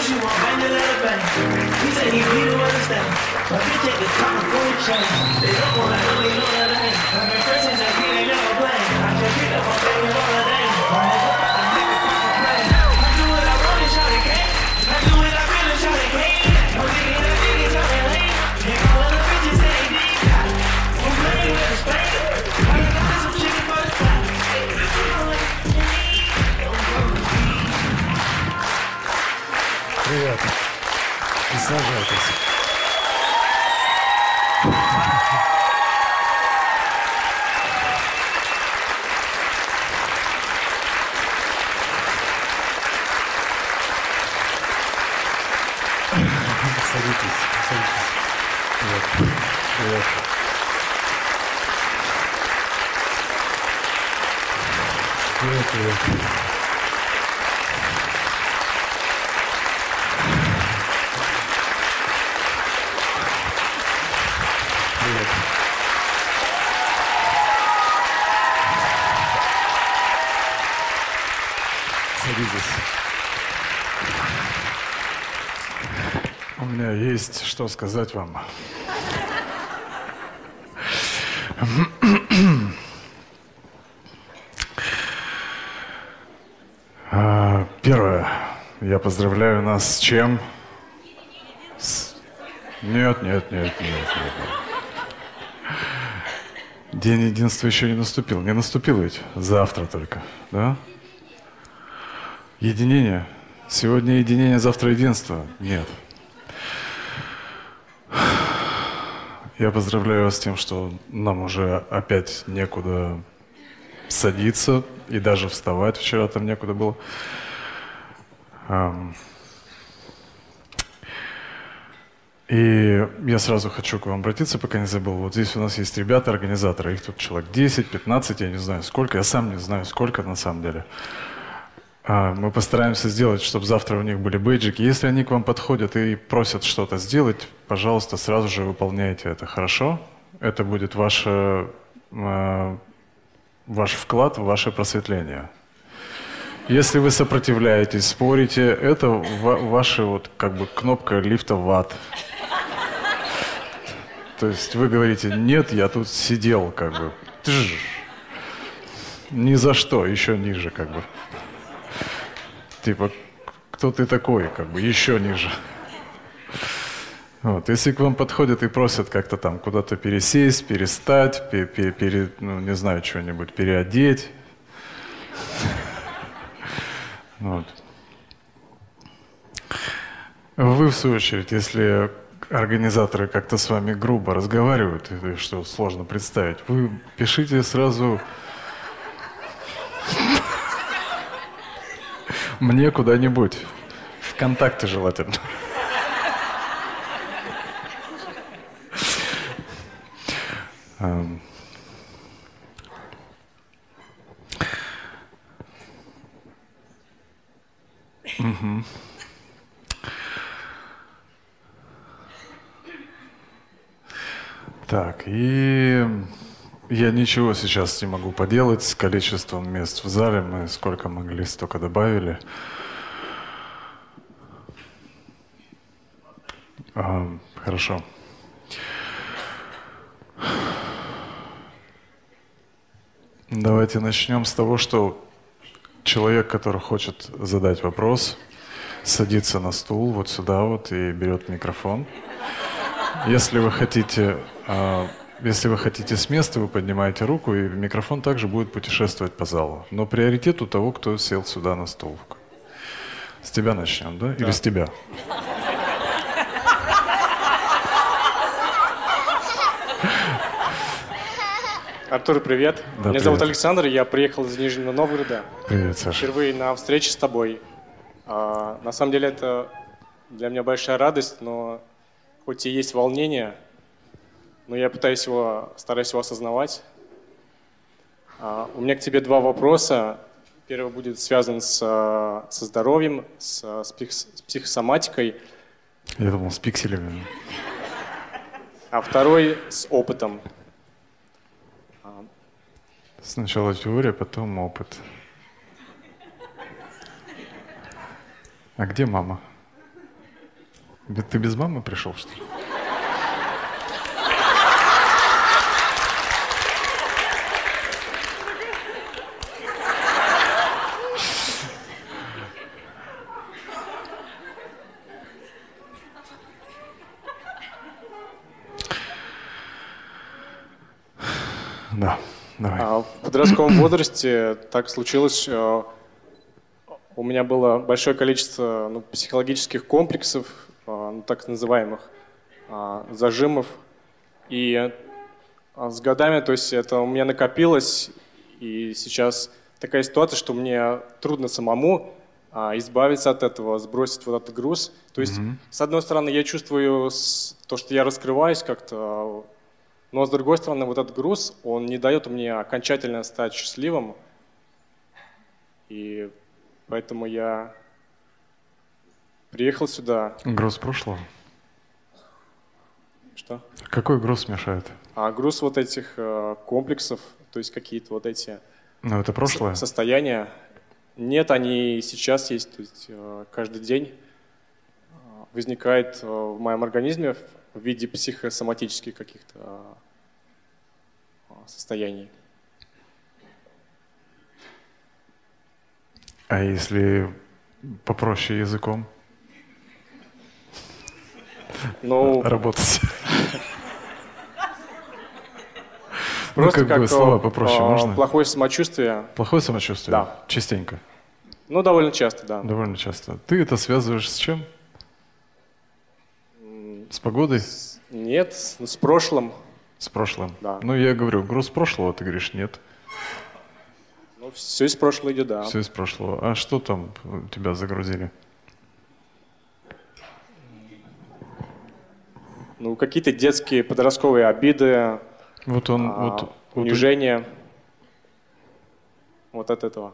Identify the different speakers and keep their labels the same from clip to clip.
Speaker 1: she want bang to let her bang. He said he don't understand. But bitch take the car for a change. They don't wanna know me, know that I ain't. I've been first since I ain't never playing. I just picked up my baby all the day. I do what I want and shout it can't. I do what I feel and shout it can't. I'm thinking that niggas shout it late. And all of the bitches say they deep. I'm playing with the spade. I got some chicken for the flat.
Speaker 2: Привет. Присаживайтесь. Садитесь, садитесь. Привет. Привет. Привет, привет. Садитесь. У меня есть что сказать вам. Первое. Я поздравляю нас с чем? Нет. День единства еще не наступил. Не наступил ведь? Завтра только, да? Единение. Сегодня единение, завтра единство. Нет. Я поздравляю вас с тем, что нам уже опять некуда садиться и даже вставать. Вчера там некуда было. И я сразу хочу к вам обратиться, пока не забыл. Вот здесь у нас есть ребята, организаторы. Их тут человек 10, 15, я не знаю сколько. Я сам не знаю сколько на самом деле. Мы постараемся сделать, чтобы завтра у них были бейджики. Если они к вам подходят и просят что-то сделать, пожалуйста, сразу же выполняйте это, хорошо? Это будет ваш вклад в ваше просветление. Если вы сопротивляетесь, спорите, это ваша вот как бы кнопка лифта в ад. То есть вы говорите: нет, я тут сидел как бы. Ни за что, еще ниже как бы. Типа, кто ты такой, как бы, еще ниже. Вот. Если к вам подходят и просят как-то там куда-то пересесть, перестать, ну, не знаю, что-нибудь переодеть. Вот. Вы, в свою очередь, если организаторы как-то с вами грубо разговаривают, что сложно представить, вы пишите сразу мне куда-нибудь. ВКонтакте желательно. Угу. Так, и я ничего сейчас не могу поделать с количеством мест в зале. Мы сколько могли, столько добавили. Хорошо. Давайте начнем с того, что человек, который хочет задать вопрос, садится на стул вот сюда вот и берет микрофон. Если вы хотите с места, вы поднимаете руку, и микрофон также будет путешествовать по залу. Но приоритет у того, кто сел сюда на стул. С тебя начнем, да? Или с тебя?
Speaker 3: Артур, привет.
Speaker 2: Да,
Speaker 3: Меня
Speaker 2: привет.
Speaker 3: зовут Александр, я приехал из Нижнего Новгорода.
Speaker 2: Привет, Саша.
Speaker 3: Впервые на встрече с тобой. На самом деле это для меня большая радость, но хоть и есть волнение, но я стараюсь его осознавать. У меня к тебе два вопроса. Первый будет связан со здоровьем, с психосоматикой.
Speaker 2: Я думал, с пикселями.
Speaker 3: А второй с опытом.
Speaker 2: Сначала теория, потом опыт. А где мама? Ты без мамы пришел, что ли? Да, давай.
Speaker 3: В подростковом возрасте так случилось, у меня было большое количество психологических комплексов, так называемых зажимов. И с годами, то есть это у меня накопилось, и сейчас такая ситуация, что мне трудно самому избавиться от этого, сбросить вот этот груз. То есть, с одной стороны, я чувствую то, что я раскрываюсь как-то, но с другой стороны, вот этот груз, он не дает мне окончательно стать счастливым. И поэтому я приехал сюда.
Speaker 2: Груз прошлого?
Speaker 3: Что?
Speaker 2: Какой груз мешает?
Speaker 3: Груз вот этих комплексов, то есть какие-то вот эти
Speaker 2: Ну, это прошлое?
Speaker 3: состояния. Нет, они и сейчас есть. То есть каждый день возникает в моем организме в виде психосоматических каких-то состояний.
Speaker 2: А если попроще языком
Speaker 3: Ну,
Speaker 2: работать?
Speaker 3: просто
Speaker 2: как бы слова попроще можно?
Speaker 3: плохое самочувствие.
Speaker 2: Плохое самочувствие?
Speaker 3: Да.
Speaker 2: Частенько?
Speaker 3: Ну, довольно часто, да.
Speaker 2: Довольно часто. Ты это связываешь с чем? С погодой?
Speaker 3: Нет, с прошлым.
Speaker 2: С прошлым?
Speaker 3: Да.
Speaker 2: Ну, я говорю, груз прошлого, ты говоришь, нет.
Speaker 3: Ну, все из прошлого идет, да.
Speaker 2: Все из прошлого. А что там тебя загрузили?
Speaker 3: Ну, какие-то детские подростковые обиды,
Speaker 2: Вот он, вот
Speaker 3: унижение. Вот от этого.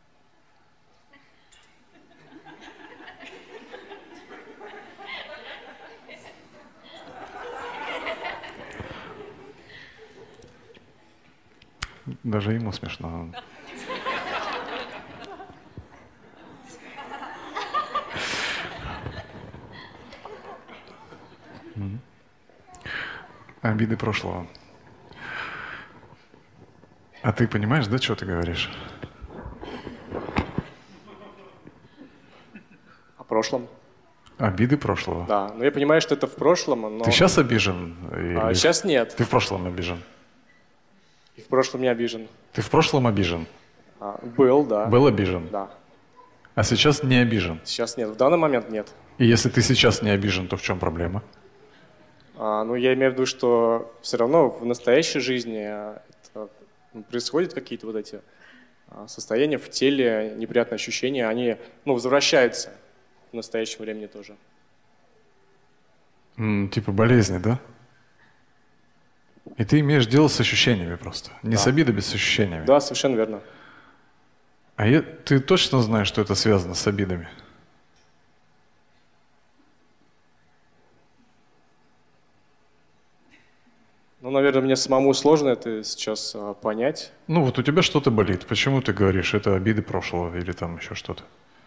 Speaker 2: даже ему смешно. Обиды прошлого. А ты понимаешь, да, что ты говоришь?
Speaker 3: О прошлом.
Speaker 2: Обиды прошлого.
Speaker 3: Да, но я понимаю, что это в прошлом, но...
Speaker 2: Ты сейчас обижен? Или
Speaker 3: Сейчас нет.
Speaker 2: Ты в прошлом обижен?
Speaker 3: И в прошлом не обижен.
Speaker 2: Ты в прошлом обижен?
Speaker 3: Был, да.
Speaker 2: Был обижен?
Speaker 3: Да.
Speaker 2: А сейчас не обижен?
Speaker 3: Сейчас нет. В данный момент нет.
Speaker 2: И если ты сейчас не обижен, то в чем проблема?
Speaker 3: Ну, я имею в виду, что все равно в настоящей жизни это, происходят какие-то вот эти состояния в теле, неприятные ощущения, они, возвращаются в настоящем времени тоже.
Speaker 2: Типа болезни, да? И ты имеешь дело с ощущениями просто. Не с обидами, с ощущениями.
Speaker 3: Да, совершенно верно.
Speaker 2: Ты точно знаешь, что это связано с обидами?
Speaker 3: Ну, наверное, мне самому сложно это сейчас понять.
Speaker 2: Ну вот у тебя что-то болит. Почему ты говоришь, это обиды прошлого или там еще что-то?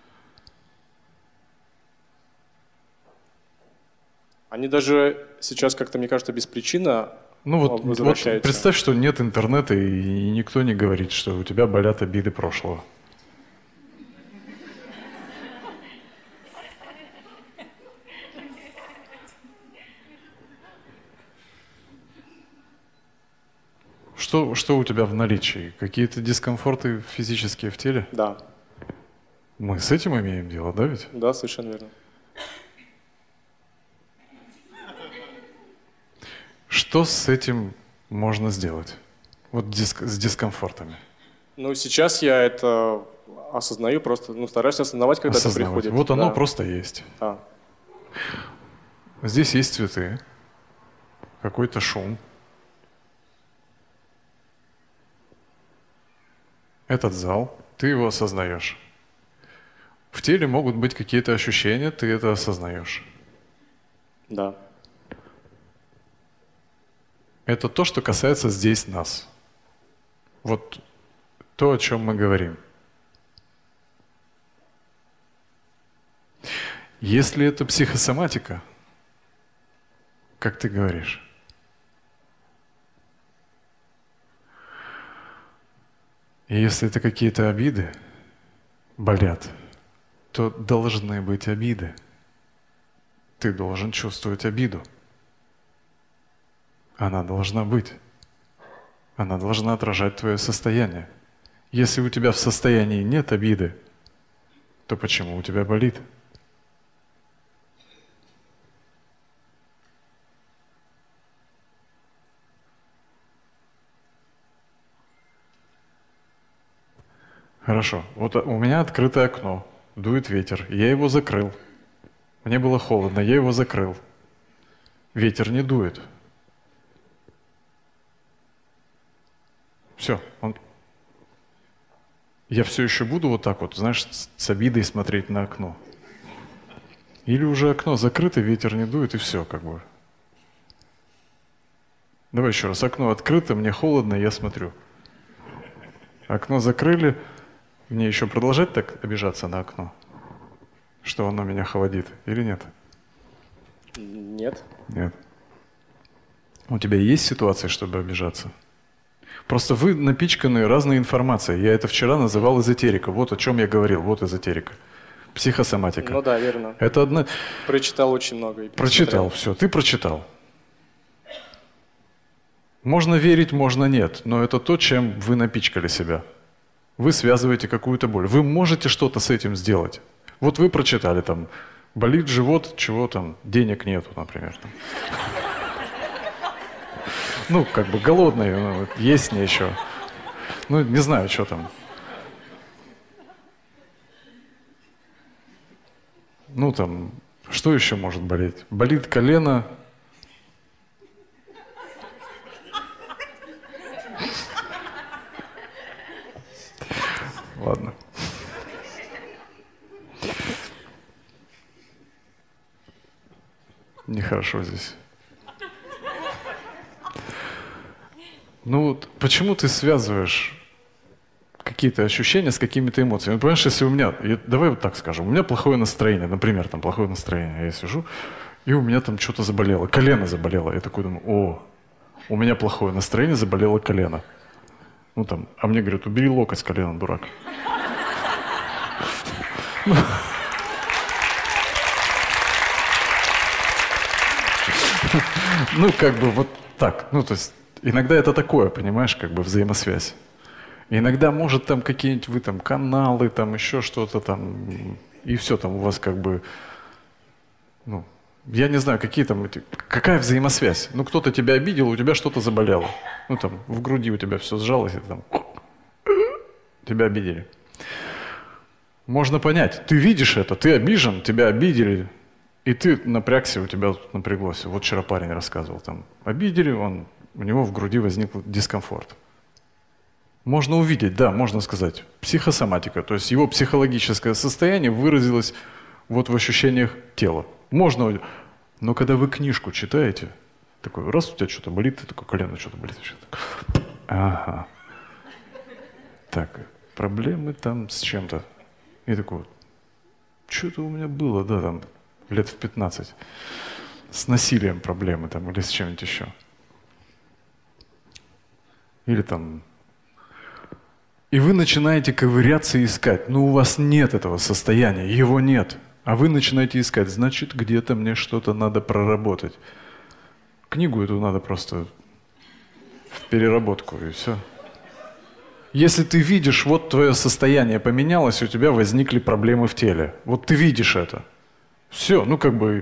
Speaker 3: Они даже сейчас как-то, мне кажется, без причины
Speaker 2: Вот
Speaker 3: возвращаются.
Speaker 2: представь, что нет интернета и никто не говорит, что у тебя болят обиды прошлого. Что у тебя в наличии? Какие-то дискомфорты физические в теле?
Speaker 3: Да,
Speaker 2: Мы с этим имеем дело, да ведь?
Speaker 3: да, совершенно верно.
Speaker 2: Что с этим можно сделать? Вот с дискомфортами.
Speaker 3: Ну, сейчас я это осознаю, просто стараюсь осознавать, когда это
Speaker 2: Осознавать.
Speaker 3: приходит.
Speaker 2: Вот оно
Speaker 3: Да.
Speaker 2: просто есть.
Speaker 3: Да.
Speaker 2: Здесь есть цветы, какой-то шум. Этот зал, ты его осознаешь. В теле могут быть какие-то ощущения, ты это осознаешь.
Speaker 3: Да.
Speaker 2: Это то, что касается здесь нас. Вот то, о чем мы говорим. Если это психосоматика, как ты говоришь. И если это какие-то обиды болят, то должны быть обиды. Ты должен чувствовать обиду. Она должна быть. Она должна отражать твое состояние. Если у тебя в состоянии нет обиды, то почему у тебя болит? Хорошо. Вот у меня открытое окно, дует ветер, я его закрыл. Мне было холодно, я его закрыл. Ветер не дует. Все. Я все еще буду вот так вот, знаешь, с обидой смотреть на окно. Или уже окно закрыто, ветер не дует, и все, как бы. Давай еще раз. Окно открыто, мне холодно, я смотрю. Окно закрыли, мне еще продолжать так обижаться на окно? Что оно меня холодит или нет?
Speaker 3: Нет.
Speaker 2: Нет. У тебя есть ситуации, чтобы обижаться? Просто вы напичканы разной информацией. Я это вчера называл эзотерика. Вот о чем я говорил. Вот эзотерика. Психосоматика.
Speaker 3: Ну да, верно.
Speaker 2: Это одна...
Speaker 3: Прочитал очень много. И
Speaker 2: Прочитал, все. Ты прочитал. Можно верить, можно нет. Но это то, чем вы напичкали себя. Вы связываете какую-то боль. Вы можете что-то с этим сделать. Вот вы прочитали там, болит живот, чего там, денег нету, например. Там. Ну, как бы голодный, ну, есть мне еще. Ну, не знаю, что там. Ну, там, что еще может болеть? Болит колено. Ладно. Нехорошо здесь. Ну вот почему ты связываешь какие-то ощущения с какими-то эмоциями? Ну, понимаешь, если у меня, давай вот так скажем, у меня плохое настроение, например, там плохое настроение, я сижу, и у меня там что-то заболело, колено заболело. Я такой думаю, о, у меня плохое настроение, заболело колено. Ну там, а мне говорят, убери локоть с колена, дурак. Ну, как бы вот так, ну, то есть иногда это такое, понимаешь, как бы взаимосвязь. И иногда, может, там какие-нибудь вы там каналы, там еще что-то там, и все там у вас как бы, ну, я не знаю, какие там, какая взаимосвязь. Ну, кто-то тебя обидел, у тебя что-то заболело. Ну, там, в груди у тебя все сжалось, и там, тебя обидели. Можно понять, ты видишь это, ты обижен, тебя обидели, и ты напрягся, у тебя напряглось. Вот вчера парень рассказывал, там, обидели, у него в груди возник дискомфорт. Можно увидеть, да, можно сказать, психосоматика, то есть его психологическое состояние выразилось вот в ощущениях тела. Можно, но когда вы книжку читаете, такой, раз у тебя что-то болит, ты такой, колено что-то болит. Ага. Так, проблемы там с чем-то. И такой, что-то у меня было, да, там, лет в 15. С насилием проблемы там или с чем-нибудь еще. Или там... И вы начинаете ковыряться и искать. Но у вас нет этого состояния, его нет. А вы начинаете искать. Значит, где-то мне что-то надо проработать. Книгу эту надо просто в переработку, и все. Если ты видишь, вот твое состояние поменялось, у тебя возникли проблемы в теле. Вот ты видишь это. Все, ну как бы...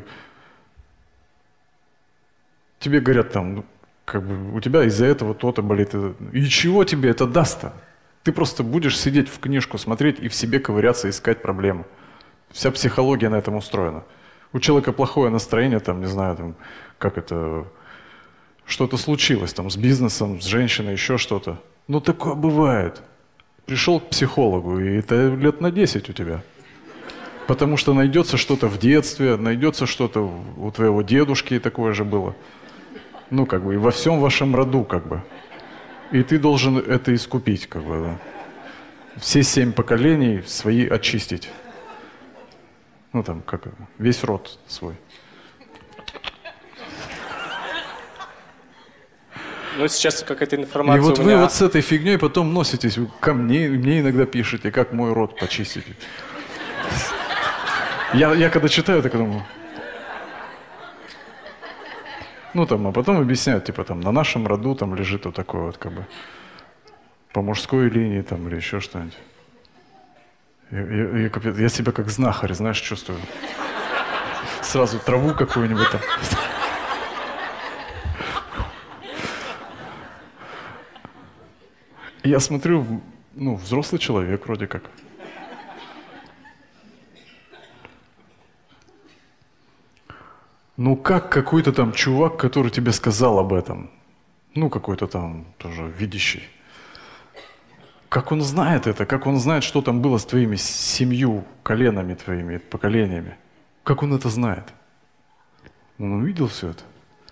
Speaker 2: Тебе говорят там, как бы у тебя из-за этого то-то болит. И чего тебе это даст-то? Ты просто будешь сидеть в книжку, смотреть и в себе ковыряться, искать проблемы. Вся психология на этом устроена. У человека плохое настроение, там, не знаю, там, как это, что-то случилось там с бизнесом, с женщиной, еще что-то. Ну, такое бывает. Пришел к психологу, и это лет на 10 у тебя. Потому что найдется что-то в детстве, найдется что-то у твоего дедушки, такое же было. Ну, как бы, и во всем вашем роду, как бы. И ты должен это искупить, как бы, да. Все 7 поколений свои очистить. Ну, там, как весь род свой.
Speaker 3: Ну, сейчас какая-то
Speaker 2: И
Speaker 3: информация
Speaker 2: вот
Speaker 3: у
Speaker 2: вы
Speaker 3: меня...
Speaker 2: вот с этой фигней потом носитесь вы ко мне иногда пишете, как мой рот почистить. Я когда читаю, так думаю... Ну, там, а потом объясняют, типа, там, на нашем роду там лежит вот такой вот, как бы, по мужской линии, там, или еще что-нибудь. Я себя как знахарь, знаешь, чувствую. Сразу траву какую-нибудь там. Я смотрю, ну, взрослый человек вроде как. Ну, как какой-то там чувак, который тебе сказал об этом, ну, какой-то там тоже видящий, как он знает это, как он знает, что там было с твоими 7 коленами твоими, поколениями? Как он это знает? Он увидел все это?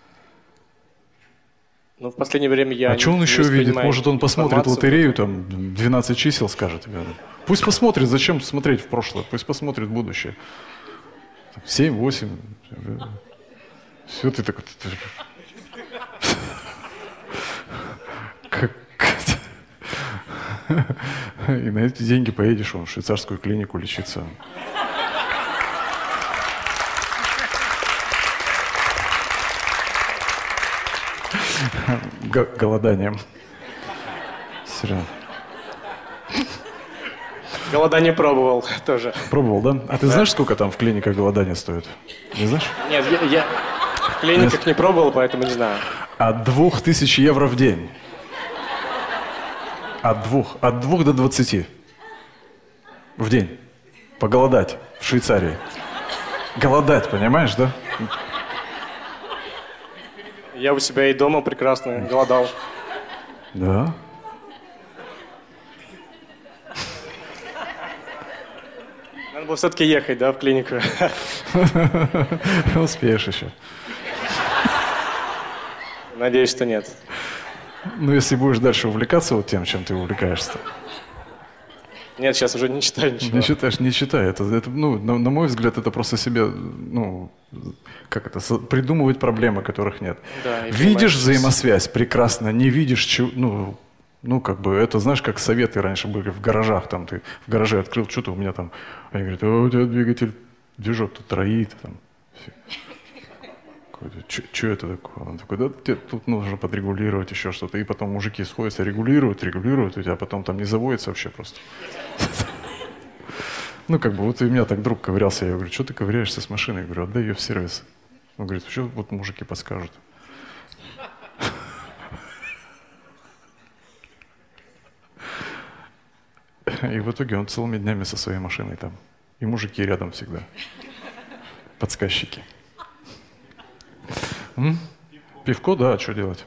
Speaker 3: Ну, в последнее время я
Speaker 2: А что он
Speaker 3: не
Speaker 2: еще видит?
Speaker 3: воспринимаю
Speaker 2: Может, он посмотрит
Speaker 3: информацию.
Speaker 2: лотерею, там 12 чисел скажет. Пусть посмотрит, зачем смотреть в прошлое, пусть посмотрит в будущее. 7, 8. Все, ты так... И на эти деньги поедешь в швейцарскую клинику лечиться. Голоданием. Серьезно.
Speaker 3: Голодание пробовал тоже.
Speaker 2: Пробовал, да? А ты знаешь, сколько там в клиниках голодание стоит? Не знаешь?
Speaker 3: Нет, я в клиниках не пробовал, поэтому не знаю.
Speaker 2: От 2000 евро в день. От 2 до 20 в день. Поголодать в Швейцарии. Голодать, понимаешь, да?
Speaker 3: Я у себя и дома прекрасно голодал.
Speaker 2: Да.
Speaker 3: Надо было все-таки ехать, да, в клинику.
Speaker 2: Успеешь еще.
Speaker 3: Надеюсь, что нет.
Speaker 2: Ну, если будешь дальше увлекаться вот тем, чем ты увлекаешься.
Speaker 3: Нет, сейчас уже не читаю ничего.
Speaker 2: Не читаешь, не читай. Это, ну, на мой взгляд, это просто себе, ну, как это, придумывать проблемы, которых нет.
Speaker 3: Да, и
Speaker 2: видишь
Speaker 3: понимаешь,
Speaker 2: взаимосвязь, прекрасно. Не видишь, ну, как бы, это, знаешь, как советы раньше были в гаражах. Там ты в гараже открыл, что-то у меня там. Они говорят, у тебя движок тут троит. Там. Что это такое? Он такой, да, тут нужно подрегулировать еще что-то. И потом мужики сходятся, регулируют, у тебя потом там не заводится вообще просто. Ну, как бы, вот и у меня так друг ковырялся. Я говорю, что ты ковыряешься с машиной? Я говорю, отдай ее в сервис. Он говорит, что вот мужики подскажут. И в итоге он целыми днями со своей машиной там. И мужики рядом всегда. Подсказчики. Пивко, да, что делать?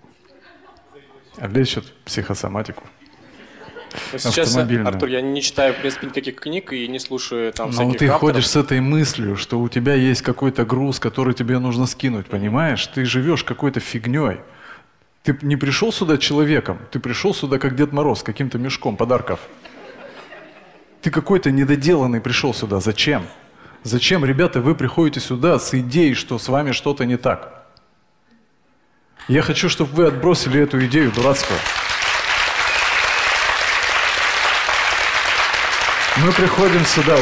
Speaker 2: А лечат психосоматику.
Speaker 3: Но сейчас,
Speaker 2: автомобильную.
Speaker 3: Артур, я не читаю, в принципе, никаких книг и не слушаю там
Speaker 2: Но
Speaker 3: всяких
Speaker 2: ты
Speaker 3: авторов.
Speaker 2: ходишь с этой мыслью, что у тебя есть какой-то груз, который тебе нужно скинуть, понимаешь? Ты живешь какой-то фигней. Ты не пришел сюда человеком, ты пришел сюда как Дед Мороз, с каким-то мешком подарков. Ты какой-то недоделанный пришел сюда. Зачем? Зачем, ребята, вы приходите сюда с идеей, что с вами что-то не так? Я хочу, чтобы вы отбросили эту идею дурацкую. Мы приходим сюда.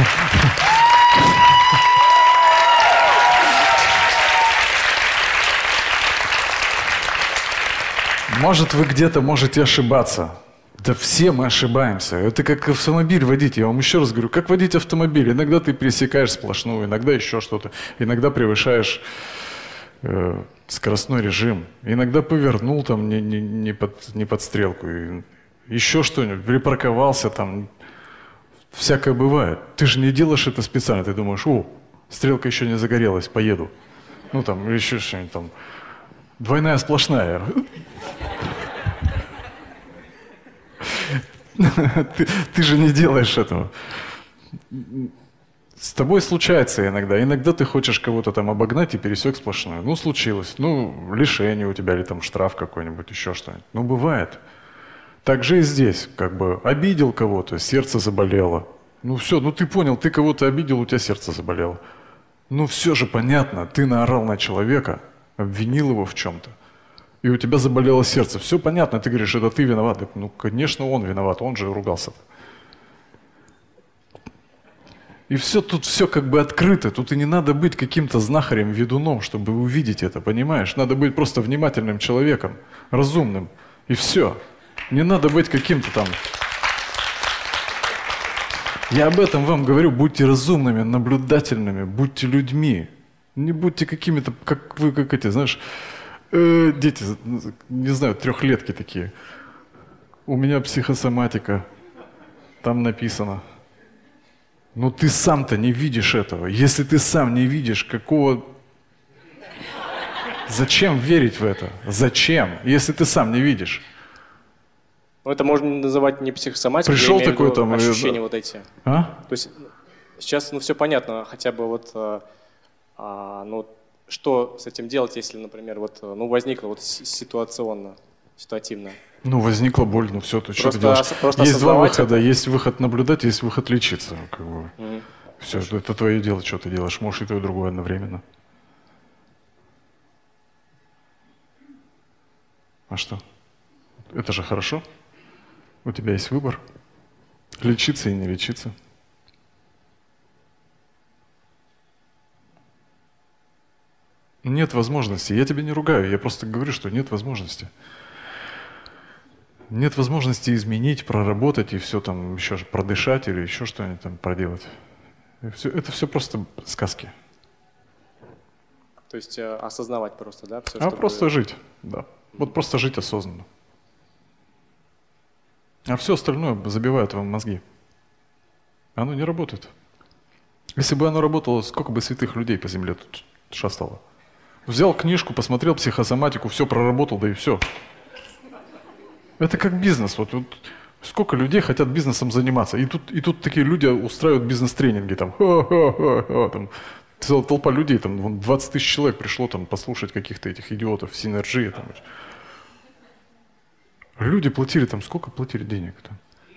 Speaker 2: Может, вы где-то можете ошибаться. Да все мы ошибаемся. Это как автомобиль водить. Я вам еще раз говорю, как водить автомобиль. Иногда ты пересекаешь сплошную, иногда еще что-то. Иногда превышаешь скоростной режим. Иногда повернул там не под стрелку. И еще что-нибудь. Припарковался там. Всякое бывает. Ты же не делаешь это специально. Ты думаешь, стрелка еще не загорелась, поеду. Ну там, еще что-нибудь там. Двойная сплошная. Ты же не делаешь этого. С тобой случается иногда. Иногда ты хочешь кого-то там обогнать и пересек сплошную. Ну, случилось. Ну, лишение у тебя или там штраф какой-нибудь, еще что-нибудь. Ну, бывает. Так же и здесь. Как бы обидел кого-то, сердце заболело. Ну, все, ну ты понял, ты кого-то обидел, у тебя сердце заболело. Ну, все же понятно. Ты наорал на человека, обвинил его в чем-то. и у тебя заболело сердце. Все понятно, ты говоришь, это ты виноват. Так, ну, конечно, он виноват, он же ругался. И все тут все как бы открыто. Тут и не надо быть каким-то знахарем, ведуном, чтобы увидеть это, понимаешь? Надо быть просто внимательным человеком, разумным. И все. Не надо быть каким-то там... Я об этом вам говорю, будьте разумными, наблюдательными, будьте людьми. Не будьте какими-то, как вы, как эти, знаешь, дети, не знаю, трехлетки такие. У меня психосоматика, там написано. Но ты сам-то не видишь этого. Если ты сам не видишь, какого... Зачем верить в это? Зачем, если ты сам не видишь?
Speaker 3: Ну, это можно называть не психосоматикой,
Speaker 2: Пришел
Speaker 3: я имею
Speaker 2: такой
Speaker 3: в виду
Speaker 2: там...
Speaker 3: ощущения вот эти.
Speaker 2: А?
Speaker 3: То есть сейчас, ну, все понятно, хотя бы вот, ну, что с этим делать, если, например, вот, ну, возникло вот ситуативно.
Speaker 2: Ну, возникла боль, ну все, ты что ты
Speaker 3: Просто
Speaker 2: делаешь?
Speaker 3: просто
Speaker 2: Есть два
Speaker 3: осознавать
Speaker 2: выхода,
Speaker 3: это.
Speaker 2: есть выход наблюдать, есть выход лечиться. Как бы. Все, это твое дело, что ты делаешь. Можешь и то, и другое одновременно. А что? Это же хорошо. У тебя есть выбор. Лечиться и не лечиться. Нет возможности. Я тебя не ругаю, я просто говорю, что нет возможности. Нет возможности изменить, проработать и все там еще продышать или еще что-нибудь там проделать. Это все просто сказки.
Speaker 3: То есть осознавать просто, да? Все,
Speaker 2: Просто жить, да. Вот просто жить осознанно. А все остальное забивает вам мозги. Оно не работает. Если бы оно работало, сколько бы святых людей по земле тут шастало. Взял книжку, посмотрел психосоматику, все проработал, да и все. Это как бизнес. Вот сколько людей хотят бизнесом заниматься. И тут такие люди устраивают бизнес-тренинги. Там, там целая толпа людей, там, вон 20 тысяч человек пришло там, послушать каких-то этих идиотов, синергии. Там. Люди платили там, сколько платили денег-то?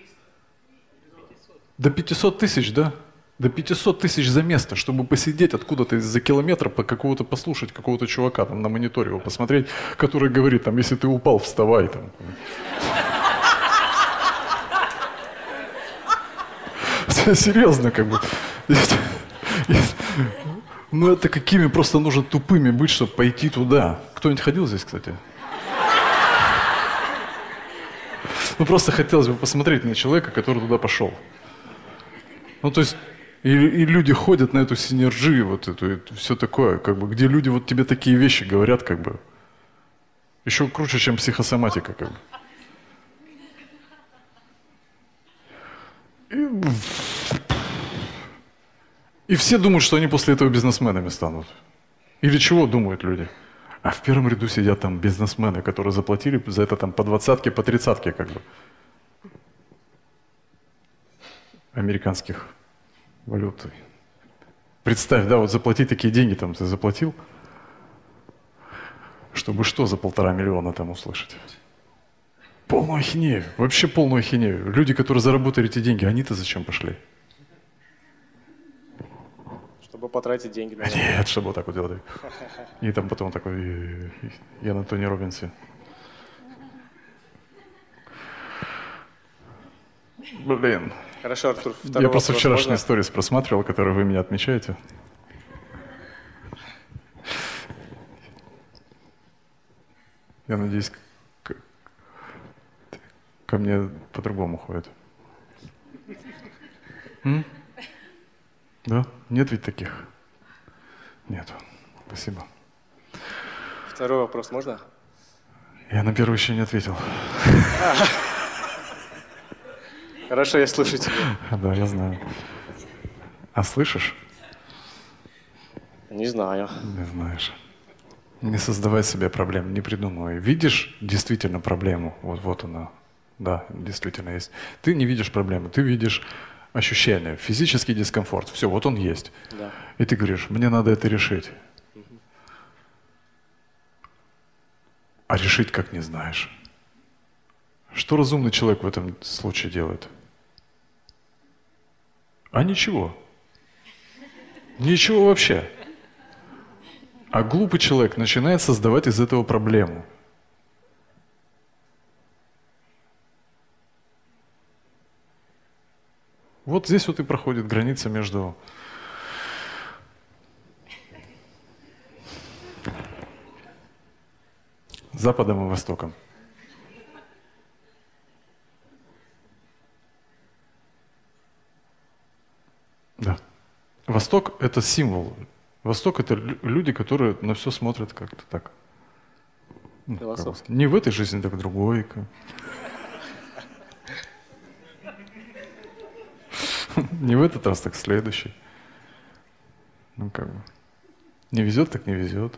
Speaker 2: До 500 тысяч, да? До 500 тысяч за место, чтобы посидеть откуда-то из-за километра, какого-то послушать, какого-то чувака там на мониторе его посмотреть, который говорит, там, если ты упал, вставай. Там. Серьезно, как бы. Ну это какими просто нужно тупыми быть, чтобы пойти туда. Кто-нибудь ходил здесь, кстати? Ну просто хотелось бы посмотреть на человека, который туда пошел. Ну то есть и люди ходят на эту синергию, вот эту, и все такое, как бы, где люди вот тебе такие вещи говорят, как бы. Еще круче, чем психосоматика, как бы. И все думают, что они после этого бизнесменами станут. Или чего думают люди? А в первом ряду сидят там бизнесмены, которые заплатили за это там по 20-ке, по 30-ке, как бы. Американских валют. Представь, да, вот заплатить такие деньги, там ты заплатил, чтобы что за 1,5 миллиона там услышать? Полную ахинею, вообще полную ахинею. Люди, которые заработали эти деньги, они-то зачем пошли?
Speaker 3: Чтобы потратить деньги.
Speaker 2: Нет, чтобы вот так вот делать. И там потом такой, я на Тони Роббинсе. Блин.
Speaker 3: Хорошо, Артур,
Speaker 2: Я просто вчерашний
Speaker 3: можно?
Speaker 2: сторис просматривал, который вы меня отмечаете. Я надеюсь, ко мне по-другому ходят. Да? Нет ведь таких? Нет. Спасибо.
Speaker 3: Второй вопрос можно?
Speaker 2: Я на первый еще не ответил.
Speaker 3: Хорошо, я слышу тебя.
Speaker 2: Да, я знаю. А слышишь?
Speaker 3: Не знаю.
Speaker 2: Не знаешь. Не создавай себе проблем, не придумывай. Видишь действительно проблему? Вот она. Да, действительно есть. Ты не видишь проблемы, ты видишь ощущение, физический дискомфорт. Все, вот он есть.
Speaker 3: Да.
Speaker 2: И ты говоришь, мне надо это решить. А решить как не знаешь. Что разумный человек в этом случае делает? А ничего. Ничего вообще. А глупый человек начинает создавать из этого проблему. Вот здесь вот и проходит граница между Западом и Востоком. Да. Восток — это символ. Восток — это люди, которые на все смотрят как-то так. Ну,
Speaker 3: Философски.
Speaker 2: не в этой жизни, так в другой. Не в этот раз, так в следующий. Ну, как бы. Не везет, так не везет.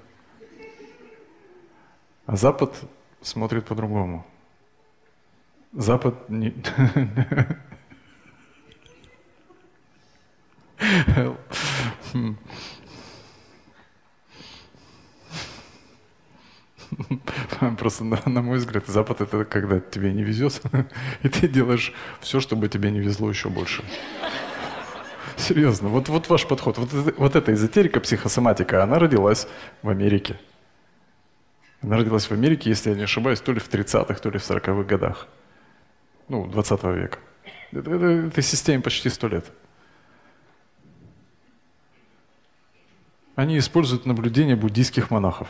Speaker 2: А Запад смотрит по-другому. Запад не... Просто, на мой взгляд, Запад — это когда тебе не везет, и ты делаешь все, чтобы тебе не везло еще больше. Серьезно, вот ваш подход, вот эта эзотерика, психосоматика, она родилась в Америке. Она родилась в Америке, если я не ошибаюсь, то ли в 30-х, то ли в 40-х годах. Ну, 20 века. Этой системе почти 100 лет. Они используют наблюдения буддийских монахов.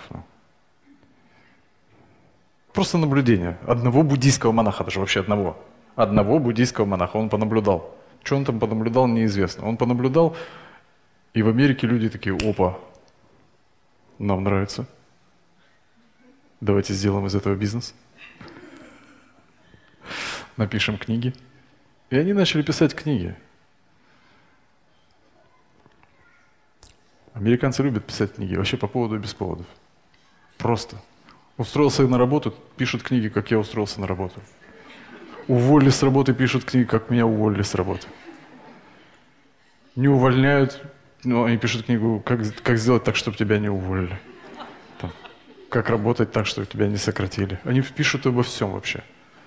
Speaker 2: Просто наблюдение. Одного буддийского монаха, даже вообще одного. Одного буддийского монаха. Он понаблюдал. Что он там понаблюдал, неизвестно. Он понаблюдал, и в Америке люди такие: опа, нам нравится. Давайте сделаем из этого бизнес. Напишем книги. И они начали писать книги. Американцы любят писать книги, вообще по поводу и без поводов. Просто. Устроился на работу, пишут книги, как я устроился на работу. Уволили с работы, пишут книги, как меня уволили с работы. Не увольняют, но они пишут книгу, как сделать так, чтобы тебя не уволили. Там, как работать так, чтобы тебя не сократили. Они пишут обо всем вообще.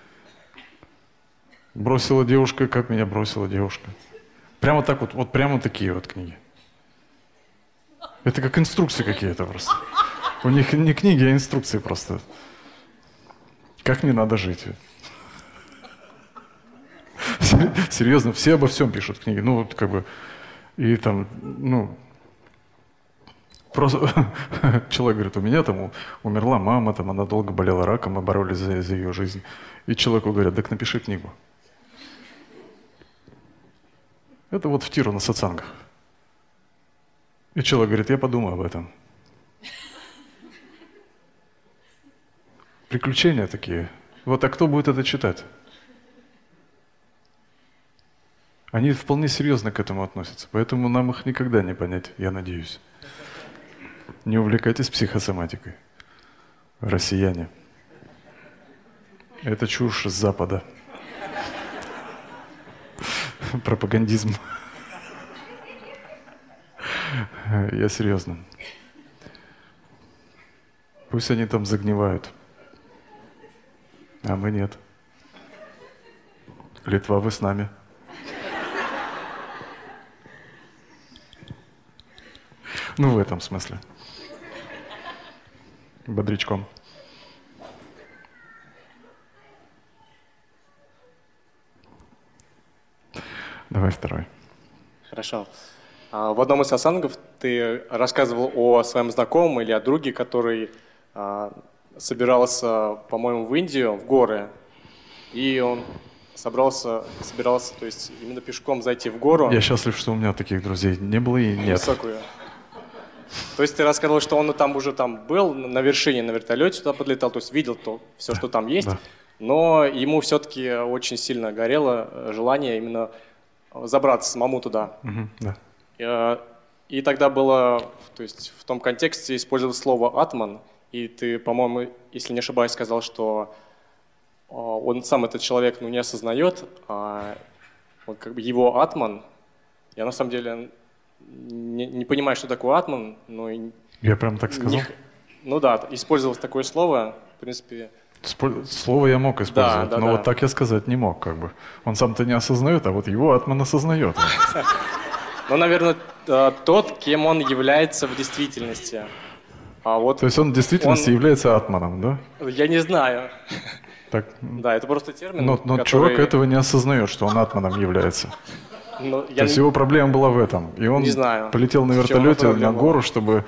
Speaker 2: Бросила девушка, как меня бросила девушка. Прямо так вот прямо такие вот книги. Это как инструкции какие-то просто. У них не книги, а инструкции просто. Как не надо жить. Серьезно, все обо всем пишут книги. Ну, вот как бы, и там, ну, просто человек говорит: у меня там умерла мама, там она долго болела раком, мы боролись за ее жизнь. И человеку говорят: так напиши книгу. Это вот в тиру на сатсангах. И человек говорит: я подумаю об этом. Приключения такие. Вот, а кто будет это читать? Они вполне серьезно к этому относятся, поэтому нам их никогда не понять, я надеюсь. Не увлекайтесь психосоматикой. Россияне. Это чушь с Запада. Пропагандизм. Я серьезно. Пусть они там загнивают. А мы нет. Литва, вы с нами. Ну, в этом смысле. Бодрячком. Давай второй.
Speaker 3: Хорошо. В одном из сатсангов ты рассказывал о своем знакомом или о друге, который собирался, по-моему, в Индию, в горы, и он собирался, то есть именно пешком зайти в гору.
Speaker 2: Я счастлив, что у меня таких друзей не было и нет.
Speaker 3: Высокую. То есть ты рассказывал, что он там уже там был, на вершине, на вертолете туда подлетал, то есть видел все, что там есть,
Speaker 2: да.
Speaker 3: Но ему все-таки очень сильно горело желание именно забраться самому туда.
Speaker 2: Да.
Speaker 3: И тогда было, то есть в том контексте использовал слово «атман», и ты, по-моему, если не ошибаюсь, сказал, что он сам, этот человек, не осознает, вот как бы его атман. Я на самом деле не понимаю, что такое атман, но...
Speaker 2: Я прям так сказал?
Speaker 3: Ну да, использовалось такое слово, в принципе...
Speaker 2: Слово я мог использовать, но вот так я сказать не мог, как бы. Он сам-то не осознает, а вот его атман осознает.
Speaker 3: Ну, наверное, тот, кем он является в действительности. То
Speaker 2: есть он в действительности является атманом, да?
Speaker 3: Я не знаю.
Speaker 2: Так.
Speaker 3: Да, это просто термин,
Speaker 2: но
Speaker 3: который...
Speaker 2: чувак этого не осознает, что он атманом является.
Speaker 3: Но
Speaker 2: То есть его проблема была в этом. И он
Speaker 3: Не знаю,
Speaker 2: полетел на
Speaker 3: в чем
Speaker 2: вертолете на
Speaker 3: проблема.
Speaker 2: гору, чтобы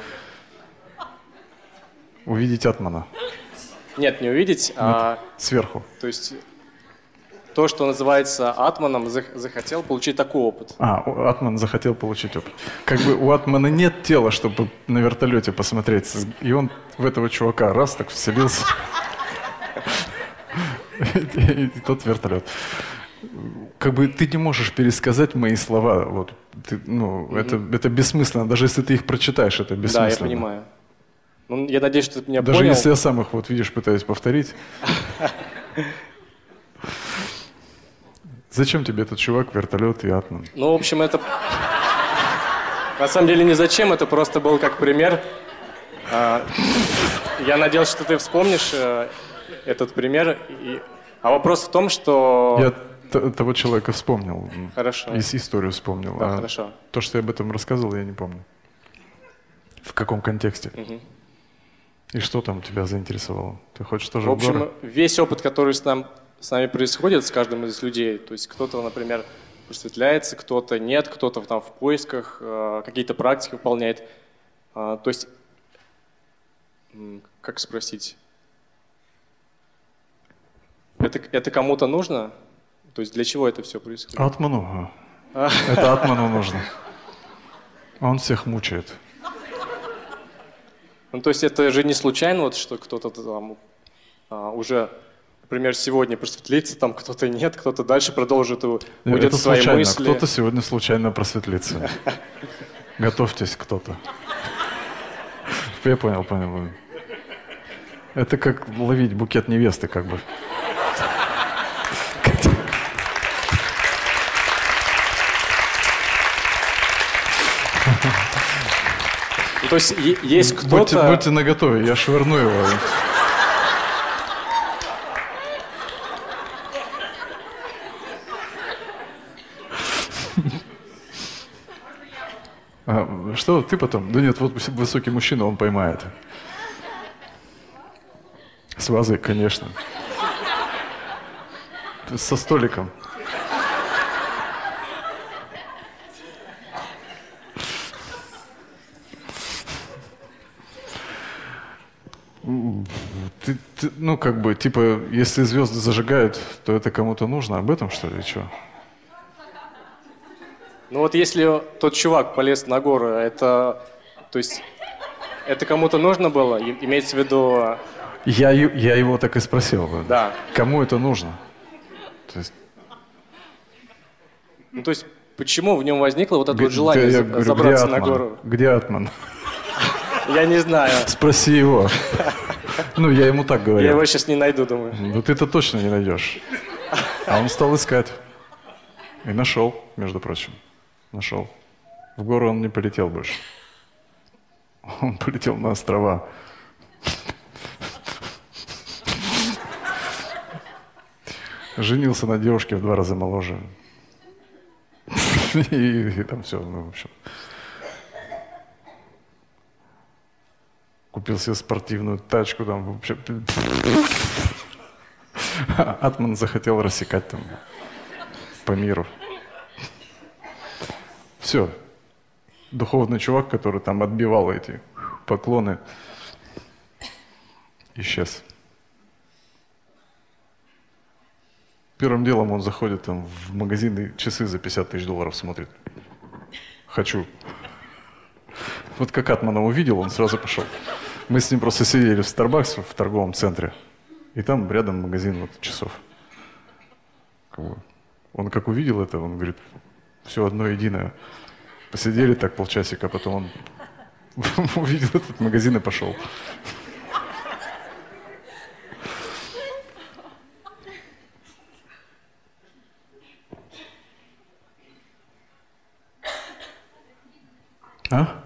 Speaker 2: увидеть атмана
Speaker 3: Нет, не увидеть, а
Speaker 2: сверху.
Speaker 3: то есть то, что называется атманом, захотел получить такой опыт.
Speaker 2: Атман захотел получить опыт. Как бы у атмана нет тела, чтобы на вертолете посмотреть. И он в этого чувака раз так вселился. И тот вертолет. Как бы ты не можешь пересказать мои слова. Вот, это бессмысленно. Даже если ты их прочитаешь, это бессмысленно.
Speaker 3: Да, я понимаю. Ну, я надеюсь, что ты меня
Speaker 2: Даже
Speaker 3: понял.
Speaker 2: если я сам их, вот видишь, пытаюсь повторить. Зачем тебе этот чувак, вертолет и атман?
Speaker 3: Ну, в общем, это... На самом деле, не зачем, это просто был как пример. Я надеялся, что ты вспомнишь этот пример. А вопрос в том, что...
Speaker 2: Я того человека вспомнил.
Speaker 3: Хорошо.
Speaker 2: И историю вспомнил.
Speaker 3: Да, хорошо.
Speaker 2: То, что я об этом рассказывал, я не помню. В каком контексте? И что там тебя заинтересовало? Ты хочешь тоже
Speaker 3: В общем,
Speaker 2: горы?
Speaker 3: весь опыт, который с нами происходит, с каждым из людей, то есть кто-то, например, просветляется, кто-то нет, кто-то там в поисках, какие-то практики выполняет. То есть, как спросить? Это кому-то нужно? То есть для чего это все происходит?
Speaker 2: Атману. Это атману нужно. Он всех мучает.
Speaker 3: Ну, то есть это же не случайно, вот, что кто-то там уже, например, сегодня просветлится, там кто-то нет, кто-то дальше продолжит, уйдет
Speaker 2: Это
Speaker 3: в свои
Speaker 2: случайно.
Speaker 3: мысли.
Speaker 2: Кто-то сегодня случайно просветлится. Готовьтесь, кто-то. Я понял. Это как ловить букет невесты, как бы.
Speaker 3: Ну, то есть есть кто-то...
Speaker 2: Будьте наготове, я швырну его. Что ты потом? Да нет, вот высокий мужчина, он поймает. С вазой, конечно. Со столиком. Ну, как бы, типа, если звезды зажигают, то это кому-то нужно. Об этом, что ли, что?
Speaker 3: Ну вот если тот чувак полез на гору, то есть это кому-то нужно было? Имеется в виду...
Speaker 2: Я его так и спросил.
Speaker 3: Да.
Speaker 2: Кому это нужно? То есть,
Speaker 3: Ну то есть почему в нем возникло вот это вот желание
Speaker 2: я говорю,
Speaker 3: забраться
Speaker 2: где
Speaker 3: на
Speaker 2: атман?
Speaker 3: гору?
Speaker 2: Где атман?
Speaker 3: Я не знаю.
Speaker 2: Спроси его. Ну, я ему так
Speaker 3: Я
Speaker 2: говорю.
Speaker 3: его сейчас не найду, думаю.
Speaker 2: Ну, ты-то точно не найдешь. А он стал искать. И нашел, между прочим. Нашел. В гору он не полетел больше. Он полетел на острова. Женился на девушке в 2 раза моложе. И там все, ну, в общем. Купил себе спортивную тачку, там вообще... Атман захотел рассекать там по миру. Все. Духовный чувак, который там отбивал эти поклоны, исчез. Первым делом он заходит там в магазин и часы за $50 000 смотрит. Хочу. Вот как Атмана увидел, он сразу пошел. Мы с ним просто сидели в Starbucks в торговом центре. И там рядом магазин вот, часов. Он как увидел это, он говорит, все одно единое. Посидели так полчасика, потом он увидел этот магазин и пошел. А?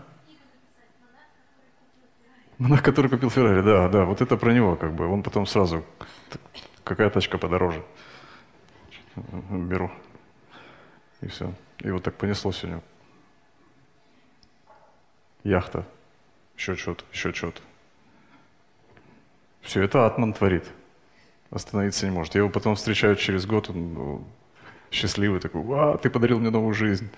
Speaker 2: Монах, который купил Феррари, да, вот это про него, как бы. Он потом сразу, какая тачка подороже, беру. И все. И вот так понеслось у него. Яхта, еще что-то. Все это Атман творит. Остановиться не может. Я его потом встречаю через год, он счастливый, такой, «Ва, ты подарил мне новую жизнь».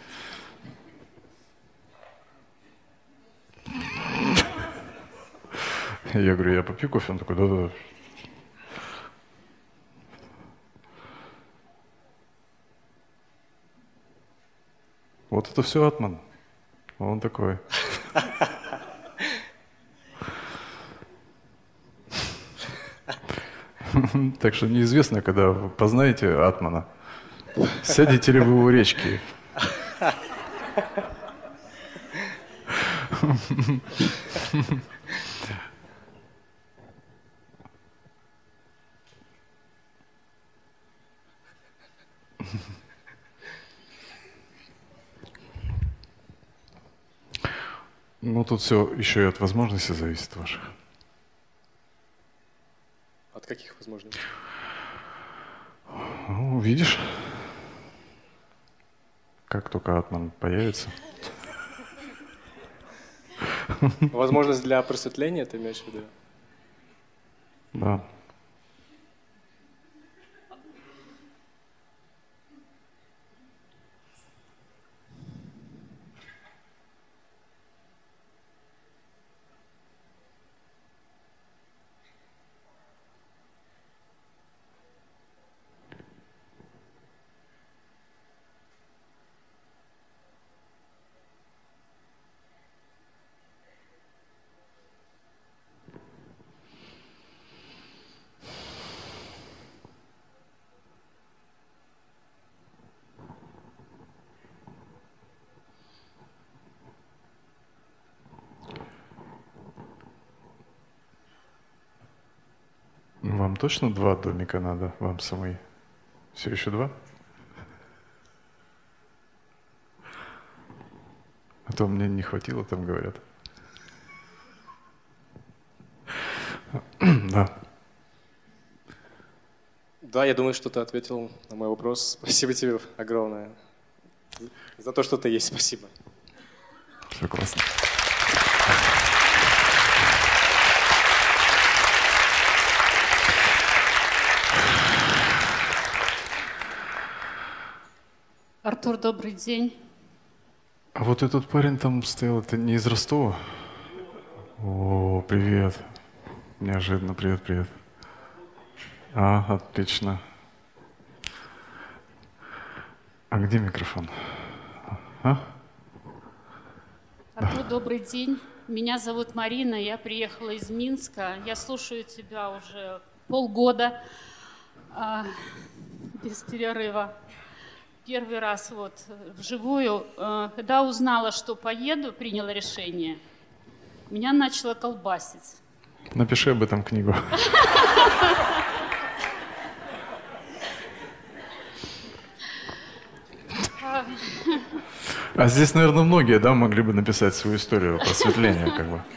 Speaker 2: Я говорю, я попью кофе? Он такой, да-да. Вот это все атман. Он такой. Так что неизвестно, когда вы познаете атмана, сядете ли вы у речки. Ну, тут все еще и от возможностей зависит ваших.
Speaker 3: От каких возможностей?
Speaker 2: Ну, видишь, как только атман появится.
Speaker 3: Возможность для просветления, ты имеешь в виду?
Speaker 2: Да. Вам точно 2 домика надо? Вам самой? Все еще 2? А то мне не хватило, там говорят. Да.
Speaker 3: Да, я думаю, что ты ответил на мой вопрос. Спасибо тебе огромное. За то, что ты есть. Спасибо.
Speaker 2: Все классно.
Speaker 4: Артур, добрый день.
Speaker 2: А вот этот парень там стоял, это не из Ростова? О, привет. Неожиданно, привет, привет. А, отлично. А где микрофон? А?
Speaker 4: Артур, добрый день. Меня зовут Марина, я приехала из Минска. Я слушаю тебя уже полгода без перерыва. Первый раз вот вживую, когда узнала, что поеду, приняла решение, меня начало колбасить.
Speaker 2: Напиши об этом книгу. А здесь, наверное, многие, да, могли бы написать свою историю просветления, как бы.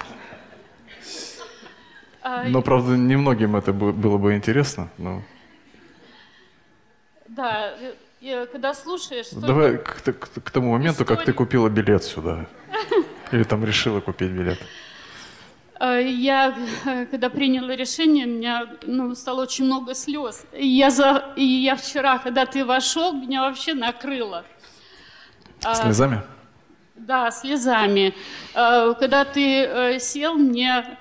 Speaker 2: Но, правда, немногим это было бы интересно. Но...
Speaker 4: Да, когда слушаешь...
Speaker 2: Давай к тому моменту, как ты купила билет сюда. Или там решила купить билет.
Speaker 4: Я, когда приняла решение, у меня стало очень много слез. И я вчера, когда ты вошел, меня вообще накрыло.
Speaker 2: Слезами?
Speaker 4: Да, слезами. Когда ты сел, мне...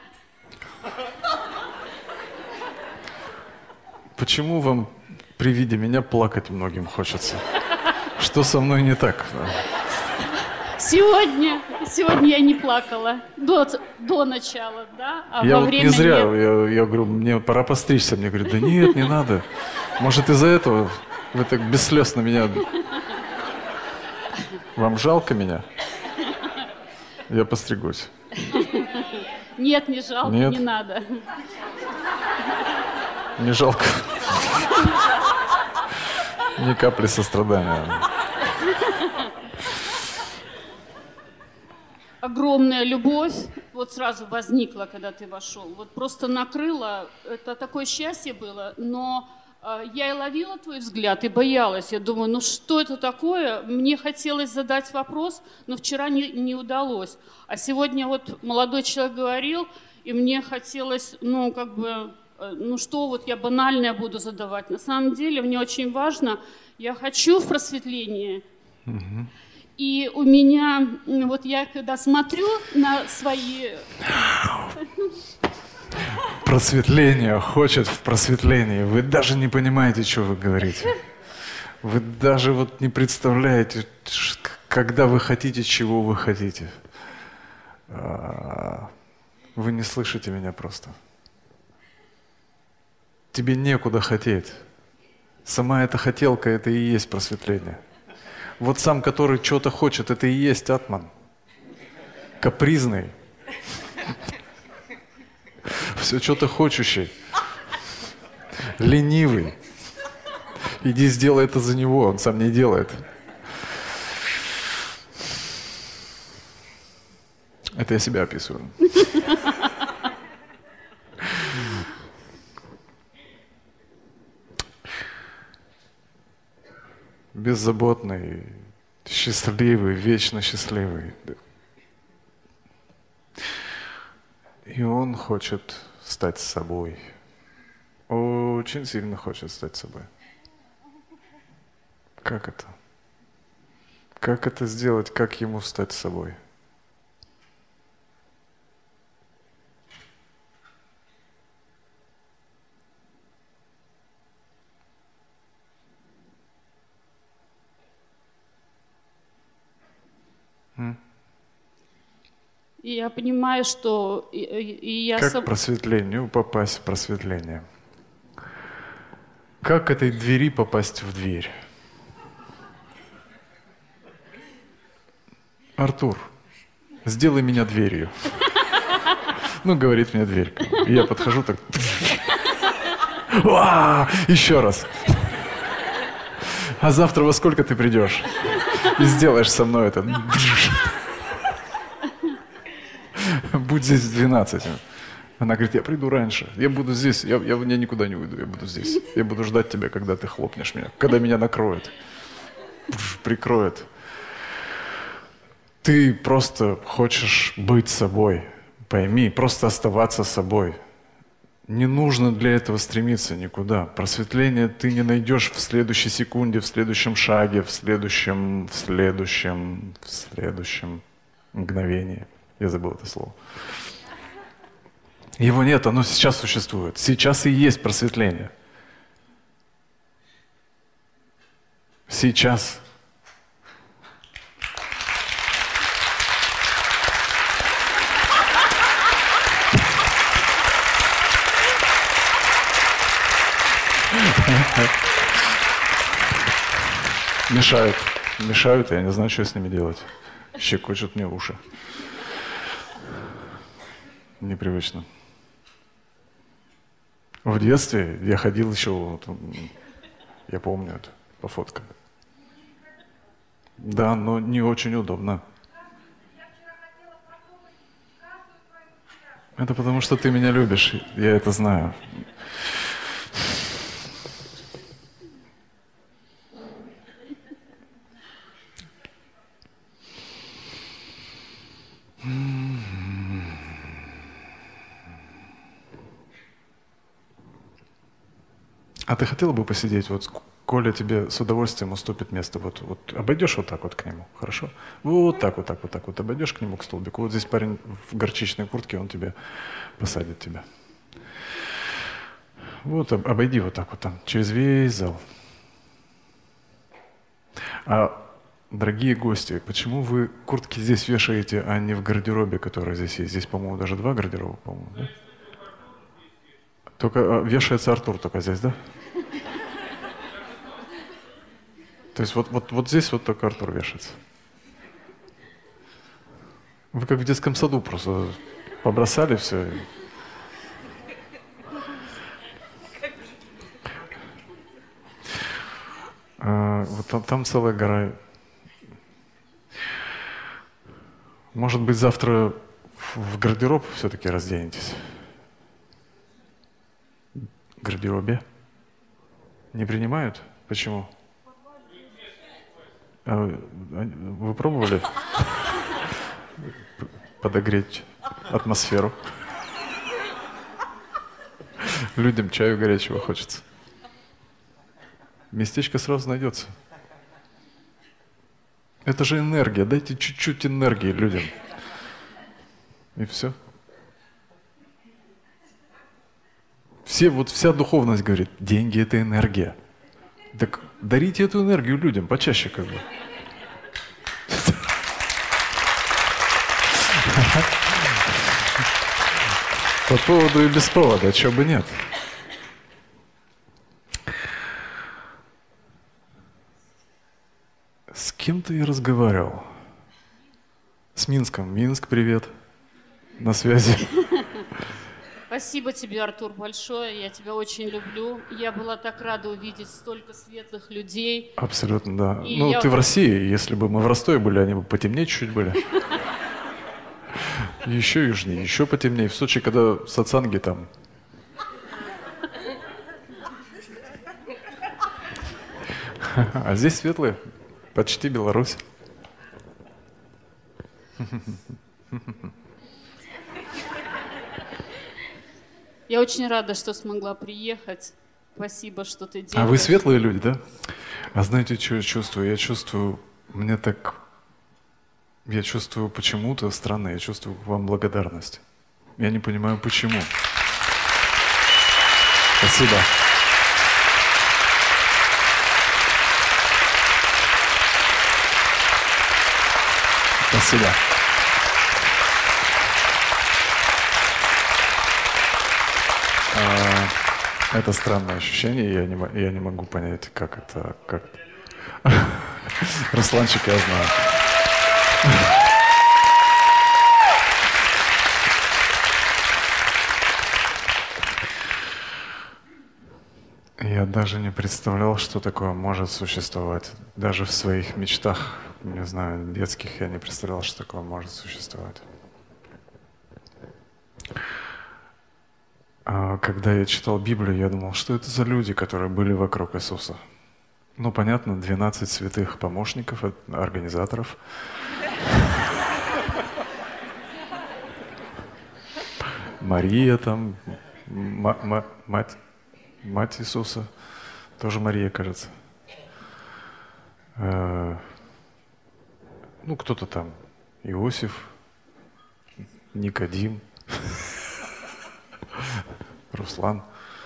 Speaker 2: Почему вам при виде меня плакать многим хочется? Что со мной не так?
Speaker 4: Сегодня я не плакала до начала, да, а
Speaker 2: я
Speaker 4: во
Speaker 2: вот
Speaker 4: время
Speaker 2: не зря,
Speaker 4: нет.
Speaker 2: я говорю, мне пора постричься. Мне говорят, да нет, не надо. Может, из-за этого вы так без слез на меня... Вам жалко меня? Я постригусь.
Speaker 4: Нет, не жалко,
Speaker 2: Нет?
Speaker 4: не надо.
Speaker 2: Не жалко. Ни капли сострадания.
Speaker 4: Огромная любовь вот сразу возникла, когда ты вошел. Вот просто накрыло, это такое счастье было, но я и ловила твой взгляд и боялась. Я думаю, ну что это такое? Мне хотелось задать вопрос, но вчера не удалось. А сегодня вот молодой человек говорил, и мне хотелось, ну что вот я банальное буду задавать. На самом деле мне очень важно, я хочу в просветление. И у меня, вот я когда смотрю на свои...
Speaker 2: Просветление, хочет в просветлении. Вы даже не понимаете, что вы говорите. Вы даже вот не представляете, когда вы хотите, чего вы хотите. Вы не слышите меня просто. Тебе некуда хотеть. Сама эта хотелка, это и есть просветление. Вот сам, который что-то хочет, это и есть атман. Капризный. Все что-то хочущий. Ленивый. Иди сделай это за него, он сам не делает. Это я себя описываю. Беззаботный, счастливый, вечно счастливый. И он хочет стать собой. Очень сильно хочет стать собой. Как это? Как это сделать? Как ему стать собой?
Speaker 4: И я понимаю, что я
Speaker 2: Как к просветлению попасть в просветление? Как этой двери попасть в дверь? Артур, сделай меня дверью. Ну, говорит мне дверь. И я подхожу так. Еще раз. А завтра во сколько ты придешь? И сделаешь со мной это. Будь здесь в 12. Она говорит, я приду раньше. Я буду здесь. Я никуда не уйду. Я буду здесь. Я буду ждать тебя, когда ты хлопнешь меня. Когда меня накроет. Прикроет. Ты просто хочешь быть собой. Пойми, просто оставаться собой. Не нужно для этого стремиться никуда. Просветление ты не найдешь в следующей секунде, в следующем шаге, в следующем мгновении. Я забыл это слово. Его нет, оно сейчас существует. Сейчас и есть просветление. Сейчас. Мешают, я не знаю, что с ними делать. Щекочут мне уши. Непривычно. В детстве я ходил еще, я помню это, по фоткам. Да, но не очень удобно. Это потому, что ты меня любишь, я это знаю. А ты хотела бы посидеть? Вот Коля тебе с удовольствием уступит место. Вот обойдешь вот так вот к нему, хорошо? Вот так вот обойдешь к нему, к столбику. Вот здесь парень в горчичной куртке, он тебе посадит тебя. Вот обойди вот так вот там, через весь зал. А, дорогие гости, почему вы куртки здесь вешаете, а не в гардеробе, который здесь есть? Здесь, по-моему, даже 2 гардероба, по-моему, да? Только вешается Артур только здесь, да? То есть вот здесь вот только Артур вешается. Вы как в детском саду просто побросали все. Вот там целая гора. Может быть, завтра в гардероб все-таки разденетесь? В гардеробе? Не принимают? Почему? Вы пробовали подогреть атмосферу? Людям чаю горячего хочется. Местечко сразу найдется. Это же энергия. Дайте чуть-чуть энергии людям. И все. Вся духовность говорит, деньги — это энергия. Так дарите эту энергию людям почаще как бы. По поводу и без повода, чего бы нет. С кем-то я разговаривал. С Минском. Минск, привет. На связи.
Speaker 4: Спасибо тебе, Артур, большое. Я тебя очень люблю. Я была так рада увидеть столько светлых людей.
Speaker 2: Абсолютно, да.
Speaker 4: И
Speaker 2: Ну,
Speaker 4: я
Speaker 2: ты в
Speaker 4: вот-
Speaker 2: России. Если бы мы в Ростове были, они бы потемнее чуть-чуть были. Еще южнее, еще потемнее. В Сочи, когда сатсанги там. А здесь светлые. Почти Беларусь.
Speaker 4: Я очень рада, что смогла приехать. Спасибо, что ты делаешь.
Speaker 2: А вы светлые люди, да? А знаете, что я чувствую? Я чувствую, я чувствую почему-то странно, я чувствую к вам благодарность. Я не понимаю, почему. Спасибо. Спасибо. Это странное ощущение, я не могу понять, как это. Русланчик, я знаю. Я даже не представлял, что такое может существовать. Даже в своих мечтах, не знаю, детских, я не представлял, что такое может существовать. А когда я читал Библию, я думал, что это за люди, которые были вокруг Иисуса. Ну, понятно, 12 святых помощников, организаторов. Мария там, мать Иисуса, тоже Мария, кажется. Ну, кто-то там, Иосиф, Никодим, Руслан.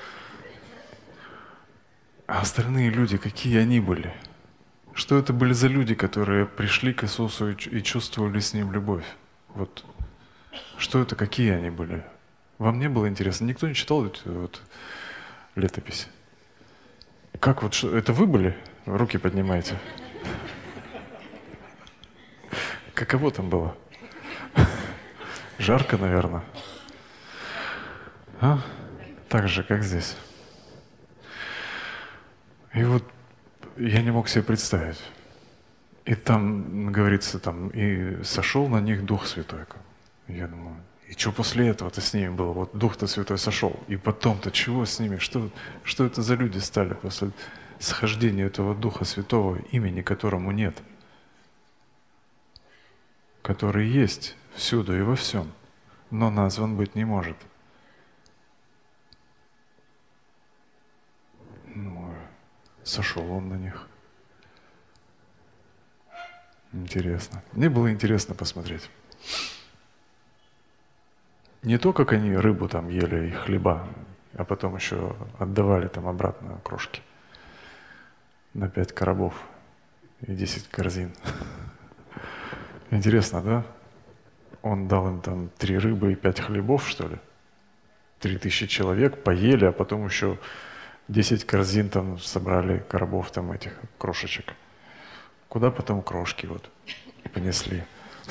Speaker 2: А остальные люди, какие они были? Что это были за люди, которые пришли к Иисусу и чувствовали с Ним любовь? Вот. Что это, какие они были? Вам не было интересно? Никто не читал эту летопись? Как вот, это вы были? Руки поднимайте. Каково там было? Жарко, наверное. А? Так же, как здесь. И вот я не мог себе представить. И там, говорится, там, и сошел на них Дух Святой. Я думаю, и что после этого-то с ними было? Вот Дух-то Святой сошел. И потом-то чего с ними? Что это за люди стали после схождения этого Духа Святого, имени которому нет? Который есть всюду и во всем, но назван быть не может. Ну, сошел он на них. Интересно. Мне было интересно посмотреть. Не то, как они рыбу там ели и хлеба, а потом еще отдавали там обратно крошки на 5 коробов и 10 корзин. Интересно, да? Он дал им там 3 рыбы и 5 хлебов, что ли? 3000 человек поели, а потом еще 10 корзин там собрали, коробов там этих крошечек. Куда потом крошки вот понесли?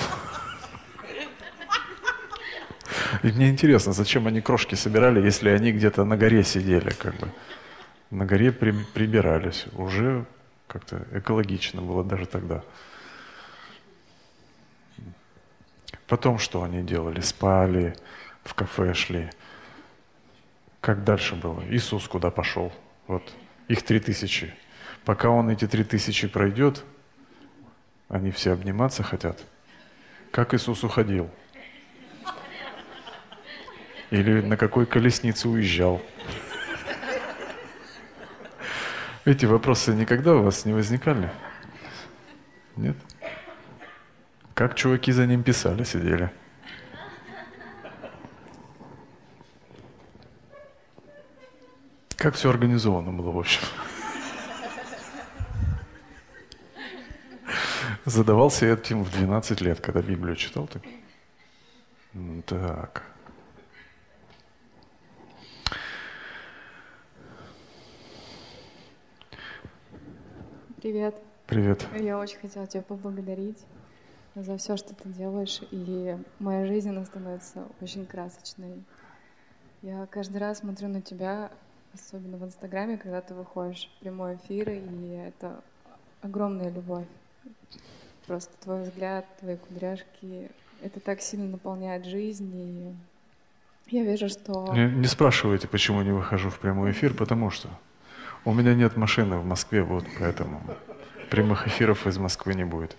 Speaker 2: И мне интересно, зачем они крошки собирали, если они где-то на горе сидели, как бы. На горе прибирались. Уже как-то экологично было даже тогда. Потом что они делали? Спали, в кафе шли. Как дальше было? Иисус куда пошел? Вот их 3000. Пока он эти 3000 пройдет, они все обниматься хотят. Как Иисус уходил? Или на какой колеснице уезжал? Эти вопросы никогда у вас не возникали? Нет? Как чуваки за ним писали, сидели? Как все организовано было, в общем? Задавался я этим в 12 лет, когда Библию читал. Так. Так.
Speaker 5: Привет.
Speaker 2: Привет.
Speaker 5: Я очень хотела тебя поблагодарить за все, что ты делаешь, и моя жизнь, она становится очень красочной. Я каждый раз смотрю на тебя, особенно в Инстаграме, когда ты выходишь в прямой эфир, и это огромная любовь. Просто твой взгляд, твои кудряшки, это так сильно наполняет жизнь, и я вижу, что...
Speaker 2: Не спрашивайте, почему не выхожу в прямой эфир, потому что у меня нет машины в Москве, вот поэтому прямых эфиров из Москвы не будет.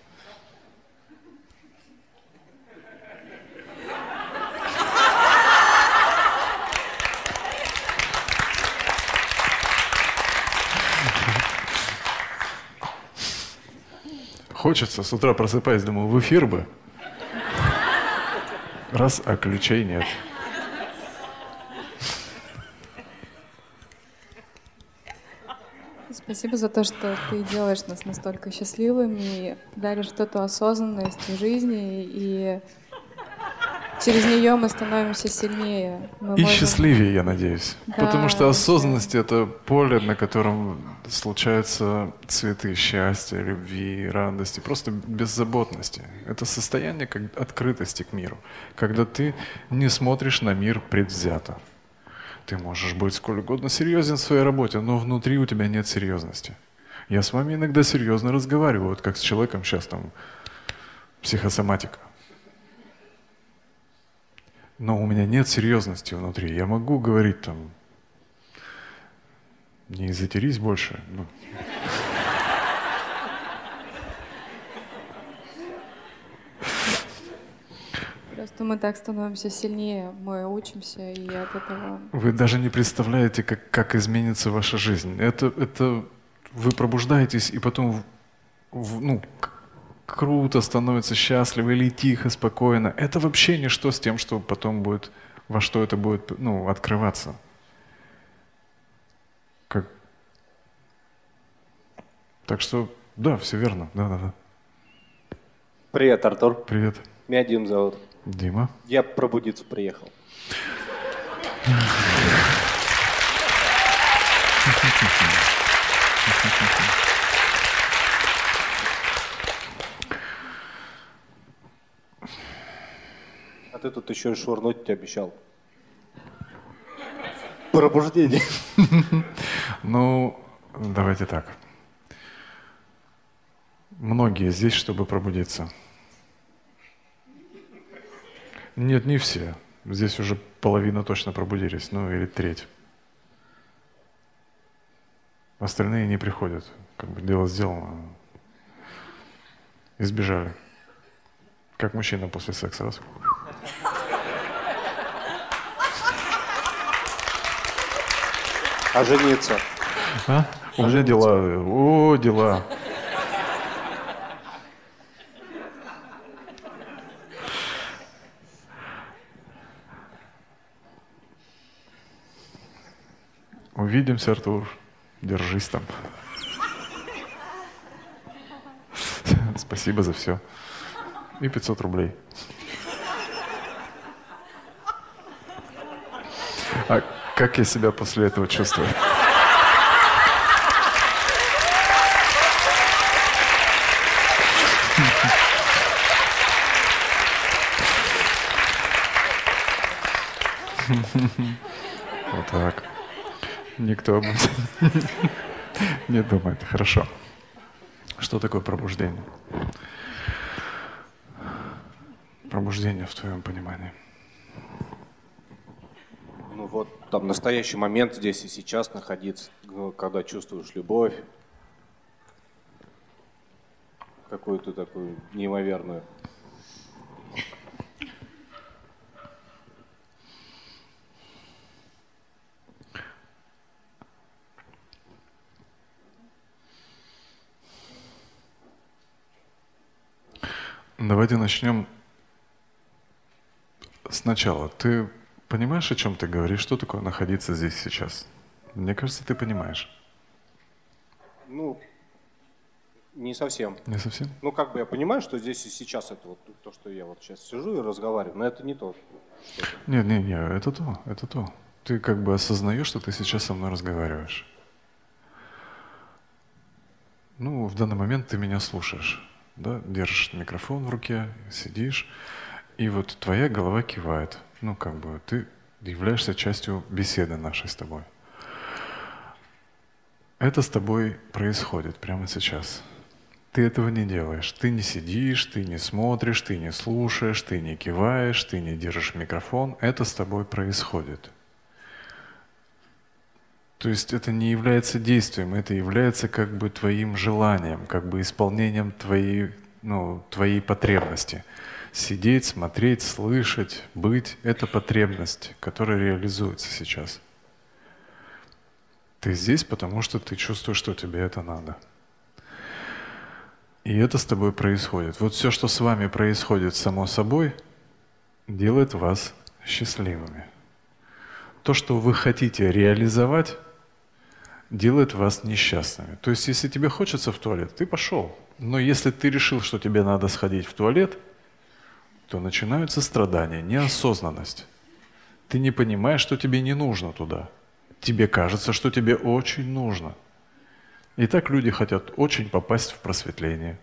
Speaker 2: Хочется, с утра просыпаясь, думаю, в эфир бы. Раз, а ключей нет.
Speaker 5: Спасибо за то, что ты делаешь нас настолько счастливыми, даришь эту осознанность в жизни, и через нее мы становимся сильнее. Мы
Speaker 2: И
Speaker 5: можем...
Speaker 2: счастливее, я надеюсь.
Speaker 5: Да,
Speaker 2: Потому что
Speaker 5: вообще.
Speaker 2: осознанность — это поле, на котором случаются цветы счастья, любви, радости, просто беззаботности. Это состояние как открытости к миру, когда ты не смотришь на мир предвзято. Ты можешь быть сколь угодно серьезен в своей работе, но внутри у тебя нет серьезности. Я с вами иногда серьезно разговариваю, вот как с человеком сейчас там психосоматика. Но у меня нет серьезности внутри. Я могу говорить там, не эзотерись больше. Ну.
Speaker 5: Просто мы так становимся сильнее, мы учимся, и от этого...
Speaker 2: Вы даже не представляете, как изменится ваша жизнь. Это вы пробуждаетесь, и потом круто становится, счастливо или тихо, спокойно. Это вообще ничто с тем, что потом будет, во что это будет открываться. Так что, да, все верно. Да.
Speaker 6: Привет, Артур.
Speaker 2: Привет.
Speaker 6: Меня Дим зовут.
Speaker 2: Дима.
Speaker 6: Я пробудиться приехал. А ты тут еще и швырнуть тебе обещал. Пробуждение.
Speaker 2: Ну, давайте так. Многие здесь, чтобы пробудиться. Нет, не все. Здесь уже половина точно пробудились, ну или треть. Остальные не приходят. Как бы дело сделано. Избежали. Как мужчина после секса. Раз.
Speaker 6: А жениться?
Speaker 2: А? У меня дела. О, дела. Увидимся, Артур. Держись там. Спасибо за все. И 500 рублей. А как я себя после этого чувствую? Вот так. Никто об этом не думает. Хорошо. Что такое пробуждение? Пробуждение в твоем понимании.
Speaker 6: Ну вот, там настоящий момент здесь и сейчас находиться, когда чувствуешь любовь, какую-то такую неимоверную.
Speaker 2: Давайте начнем сначала. Ты понимаешь, о чем ты говоришь? Что такое находиться здесь сейчас? Мне кажется, ты понимаешь.
Speaker 6: Ну, не совсем.
Speaker 2: Не совсем?
Speaker 6: Ну, как бы я понимаю, что здесь и сейчас это вот то, что я вот сейчас сижу и разговариваю, но это не то.
Speaker 2: Нет, это то. Ты как бы осознаешь, что ты сейчас со мной разговариваешь. Ну, в данный момент ты меня слушаешь, да? Держишь микрофон в руке, сидишь, и вот твоя голова кивает. Ну, как бы ты являешься частью беседы нашей с тобой. Это с тобой происходит прямо сейчас. Ты этого не делаешь. Ты не сидишь, ты не смотришь, ты не слушаешь, ты не киваешь, ты не держишь микрофон. Это с тобой происходит. То есть это не является действием, это является как бы твоим желанием, как бы исполнением твоей потребности. Сидеть, смотреть, слышать, быть – это потребность, которая реализуется сейчас. Ты здесь, потому что ты чувствуешь, что тебе это надо. И это с тобой происходит. Вот все, что с вами происходит само собой, делает вас счастливыми. То, что вы хотите реализовать, делает вас несчастными. То есть, если тебе хочется в туалет, ты пошел. Но если ты решил, что тебе надо сходить в туалет, то начинаются страдания, неосознанность. Ты не понимаешь, что тебе не нужно туда. Тебе кажется, что тебе очень нужно. И так люди хотят очень попасть в просветление.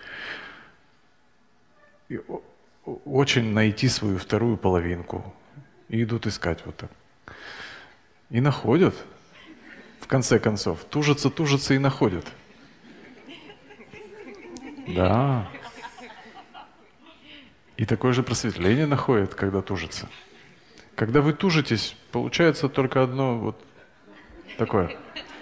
Speaker 2: И очень найти свою вторую половинку. И идут искать вот так. И находят. В конце концов, тужатся и находят. Да. И такое же просветление находят, когда тужатся. Когда вы тужитесь, получается только одно вот такое.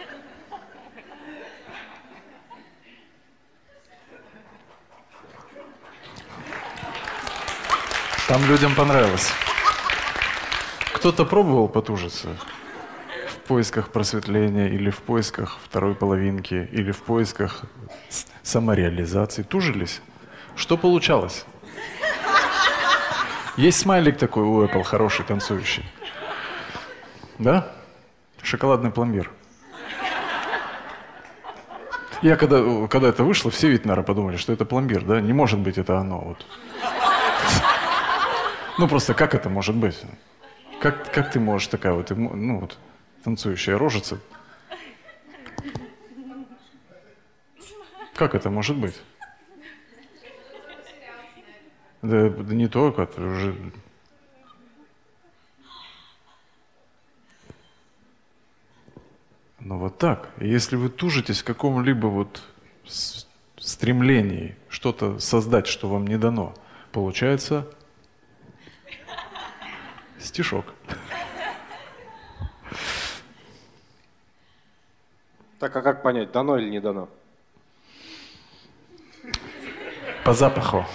Speaker 2: Там людям понравилось. Кто-то пробовал потужиться в поисках просветления или в поисках второй половинки, или в поисках самореализации. Тужились? Что получалось? Есть смайлик такой у Apple, хороший, танцующий. Да? Шоколадный пломбир. Я когда это вышло, все ведь, наверное, подумали, что это пломбир, да? Не может быть это оно. Вот. Ну просто как это может быть? Как ты можешь такая вот, танцующая рожица? Как это может быть? Да не только, это уже... Ну вот так. И если вы тужитесь в каком-либо вот стремлении что-то создать, что вам не дано, получается стишок.
Speaker 6: Так, а как понять, дано или не дано?
Speaker 2: По запаху.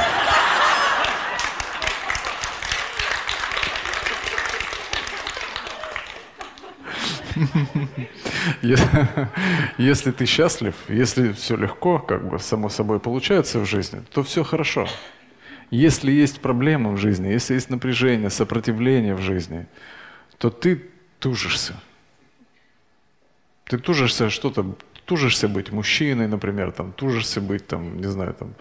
Speaker 2: Если ты счастлив, если все легко, как бы само собой получается в жизни, то все хорошо. Если есть проблемы в жизни, если есть напряжение, сопротивление в жизни, то ты тужишься. Ты тужишься что-то, тужишься быть мужчиной, например, там, тужишься быть, там, не знаю, там,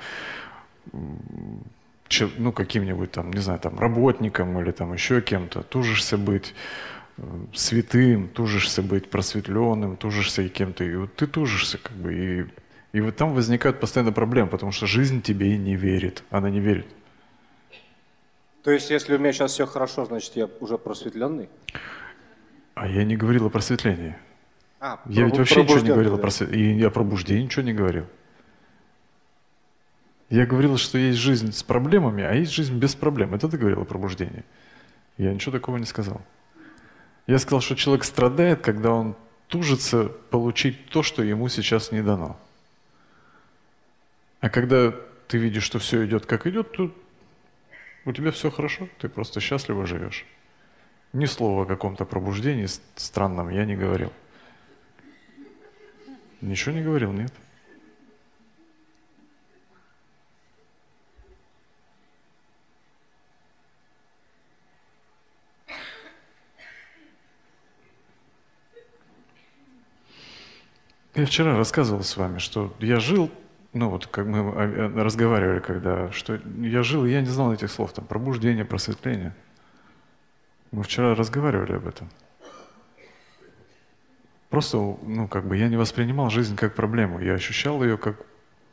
Speaker 2: каким-нибудь там, не знаю, там, работником или там еще кем-то, тужишься быть святым, тужишься быть просветленным, тужишься и кем-то, и вот ты тужишься, как бы, и вот там возникают постоянно проблемы, потому что жизнь тебе не верит, она не верит.
Speaker 6: То есть, если у меня сейчас все хорошо, значит, я уже просветленный?
Speaker 2: А я не говорил о просветлении.
Speaker 6: Я
Speaker 2: ведь вообще ничего не говорил о просветлении, и о пробуждении ничего не говорил. Я говорил, что есть жизнь с проблемами, а есть жизнь без проблем. Это ты говорил о пробуждении. Я ничего такого не сказал. Я сказал, что человек страдает, когда он тужится получить то, что ему сейчас не дано. А когда ты видишь, что все идет как идет, то у тебя все хорошо, ты просто счастливо живешь. Ни слова о каком-то пробуждении странном я не говорил. Ничего не говорил, нет. Я вчера рассказывал с вами, что я жил, ну вот как мы разговаривали, когда, что я жил, и я не знал этих слов, там, пробуждение, просветление. Мы вчера разговаривали об этом. Просто, ну как бы я не воспринимал жизнь как проблему, я ощущал ее как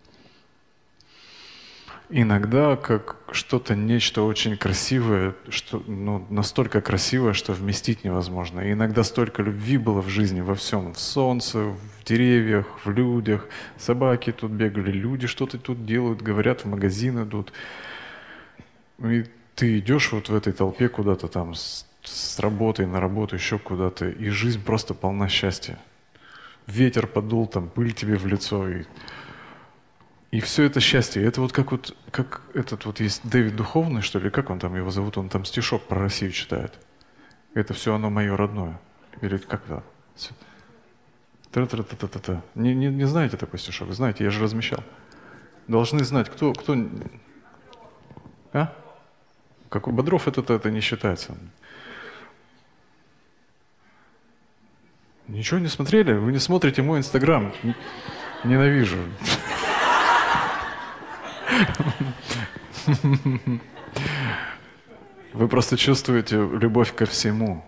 Speaker 2: иногда как что-то, нечто очень красивое, что, ну, настолько красивое, что вместить невозможно. И иногда столько любви было в жизни, во всем. В солнце, в деревьях, в людях. Собаки тут бегали, люди что-то тут делают, говорят, в магазин идут. И ты идешь вот в этой толпе куда-то там с работы на работу, еще куда-то, и жизнь просто полна счастья. Ветер подул, там пыль тебе в лицо, и все это счастье. Это вот как этот вот есть Дэвид Духовный, что ли, как он там, его зовут, он там стишок про Россию читает. Это все оно мое родное. Или как-то. Та-та-та-та-та-та. Не знаете такой стишок? Знаете, я же размещал. Должны знать, кто... А? Как у Бодров это не считается. Ничего не смотрели? Вы не смотрите мой Инстаграм. Ненавижу. Вы просто чувствуете любовь ко всему.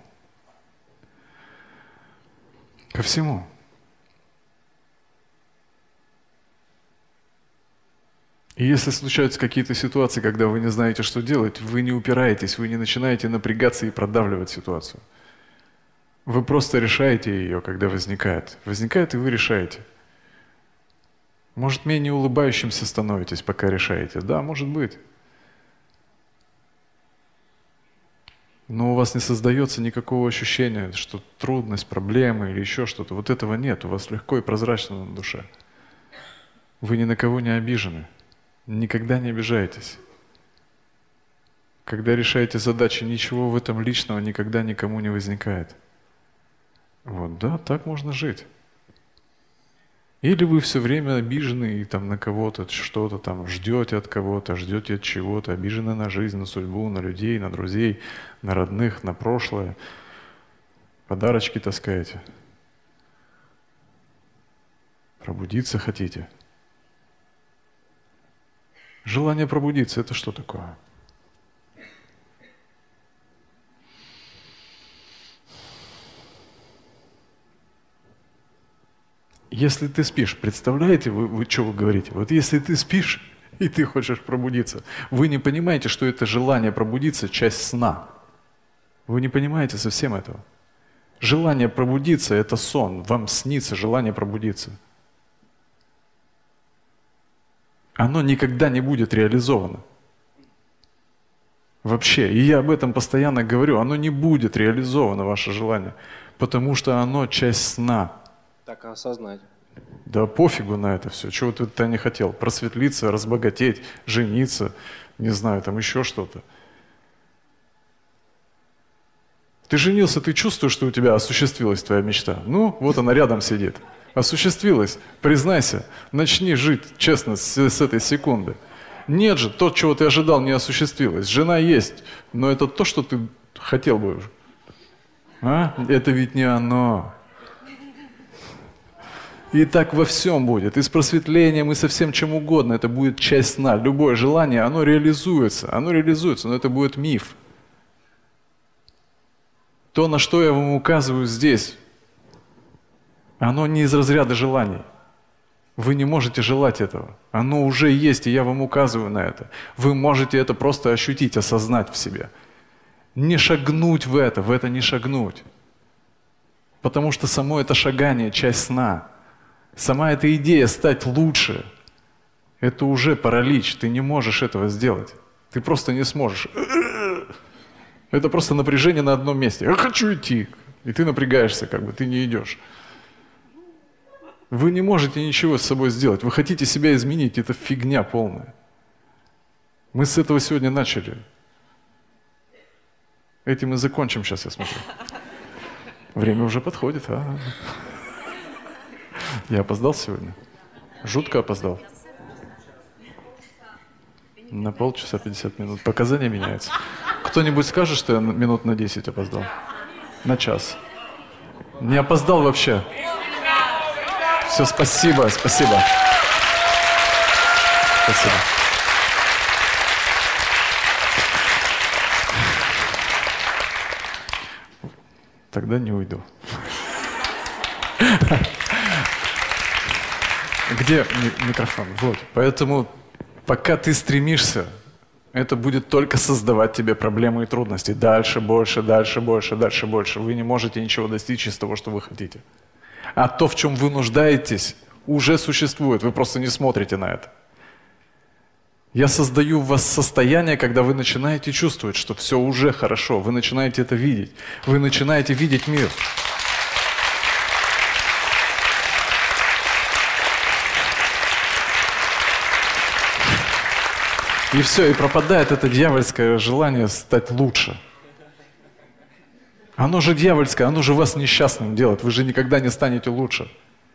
Speaker 2: Ко всему. И если случаются какие-то ситуации, когда вы не знаете, что делать, вы не упираетесь, вы не начинаете напрягаться и продавливать ситуацию. Вы просто решаете ее, когда возникает. Возникает, и вы решаете. Может, менее улыбающимся становитесь, пока решаете. Да, может быть. Но у вас не создается никакого ощущения, что трудность, проблема или еще что-то. Вот этого нет. У вас легко и прозрачно на душе. Вы ни на кого не обижены. Никогда не обижаетесь. Когда решаете задачи, ничего в этом личного никогда никому не возникает. Вот, да, так можно жить. Или вы все время обижены и там на кого-то что-то там ждете от кого-то, ждете от чего-то, обижены на жизнь, на судьбу, на людей, на друзей, на родных, на прошлое. Подарочки таскаете. Пробудиться хотите. Желание пробудиться – это что такое? Если ты спишь, представляете, вы что вы говорите? Вот если ты спишь, и ты хочешь пробудиться, вы не понимаете, что это желание пробудиться – часть сна. Вы не понимаете совсем этого. Желание пробудиться – это сон. Вам снится желание пробудиться. Оно никогда не будет реализовано. Вообще. И я об этом постоянно говорю. Оно не будет реализовано, ваше желание. Потому что оно часть сна.
Speaker 6: Так осознать.
Speaker 2: Да пофигу на это все. Чего ты не хотел? Просветлиться, разбогатеть, жениться, не знаю, там еще что-то. Ты женился, ты чувствуешь, что у тебя осуществилась твоя мечта. Ну, вот она рядом сидит. Осуществилась. Признайся, начни жить честно с этой секунды. Нет же, то, чего ты ожидал, не осуществилось. Жена есть, но это то, что ты хотел бы уже. А? Это ведь не оно. И так во всем будет. И с просветлением, и со всем чем угодно. Это будет часть сна. Любое желание, оно реализуется, но это будет миф. То, на что я вам указываю здесь, оно не из разряда желаний. Вы не можете желать этого. Оно уже есть, и я вам указываю на это. Вы можете это просто ощутить, осознать в себе. Не шагнуть в это не шагнуть. Потому что само это шагание – часть сна. Сама эта идея стать лучше – это уже паралич. Ты не можешь этого сделать. Ты просто не сможешь. Это просто напряжение на одном месте. Я хочу идти. И ты напрягаешься, как бы, ты не идешь. Вы не можете ничего с собой сделать. Вы хотите себя изменить, это фигня полная. Мы с этого сегодня начали. Этим и закончим сейчас, я смотрю. Время уже подходит. Я опоздал сегодня? Жутко опоздал. На полчаса 50 минут. Показания меняются. Кто-нибудь скажет, что я минут на 10 опоздал? На час. Не опоздал вообще. Все, спасибо, спасибо. Спасибо. Тогда не уйду. Где микрофон? Вот. Поэтому, пока ты стремишься, это будет только создавать тебе проблемы и трудности. Дальше, больше, дальше, больше, дальше, больше. Вы не можете ничего достичь из того, что вы хотите. А то, в чем вы нуждаетесь, уже существует. Вы просто не смотрите на это. Я создаю в вас состояние, когда вы начинаете чувствовать, что все уже хорошо. Вы начинаете это видеть. Вы начинаете видеть мир. И все, и пропадает это дьявольское желание стать лучше. Оно же дьявольское, оно же вас несчастным делает. Вы же никогда не станете лучше.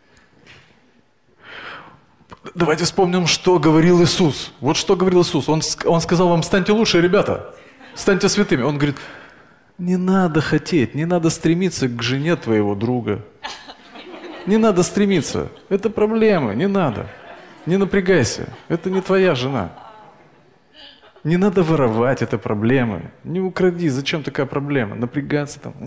Speaker 2: Давайте вспомним, что говорил Иисус. Вот что говорил Иисус. Он сказал вам: станьте лучше, ребята. Станьте святыми. Он говорит: не надо хотеть, не надо стремиться к жене твоего друга. Не надо стремиться. Это проблемы, не надо. Не напрягайся. Это не твоя жена. Не надо воровать, это проблемы. Не укради, зачем такая проблема? Напрягаться там.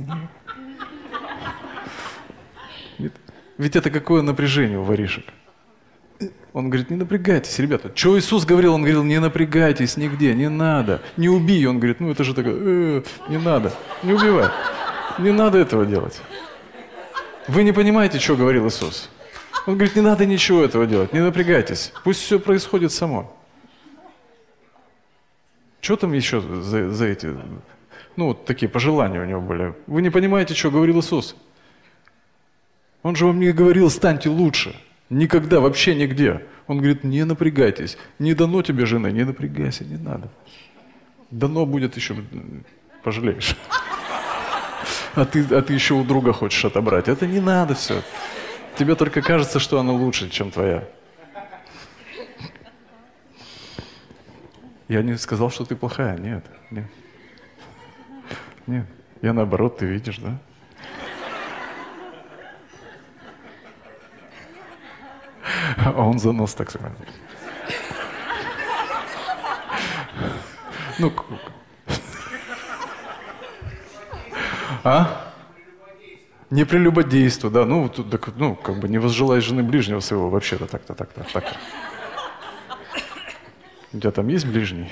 Speaker 2: Нет. Ведь это какое напряжение у воришек. Он говорит: не напрягайтесь, ребята. Что Иисус говорил? Он говорил: не напрягайтесь нигде, не надо. Не убей. Он говорит: ну это же такое, не надо. Не убивай. Не надо этого делать. Вы не понимаете, что говорил Иисус? Он говорит: не надо ничего этого делать, не напрягайтесь. Пусть все происходит само. Что там еще за эти, ну, вот такие пожелания у него были? Вы не понимаете, что говорил Иисус? Он же вам не говорил: станьте лучше. Никогда, вообще нигде. Он говорит: не напрягайтесь. Не дано тебе жены, не напрягайся, не надо. Дано будет еще, пожалеешь. А ты еще у друга хочешь отобрать. Это не надо все. Тебе только кажется, что она лучше, чем твоя. Я не сказал, что ты плохая. Нет, нет. Нет. Я наоборот, ты видишь, да? А он за нос так сказал. Ну, а? Не прелюбодейство, да. Ну, тут, так, ну, как бы не возжелай жены ближнего своего, вообще-то так-то, так-то, так-то. У тебя там есть ближний?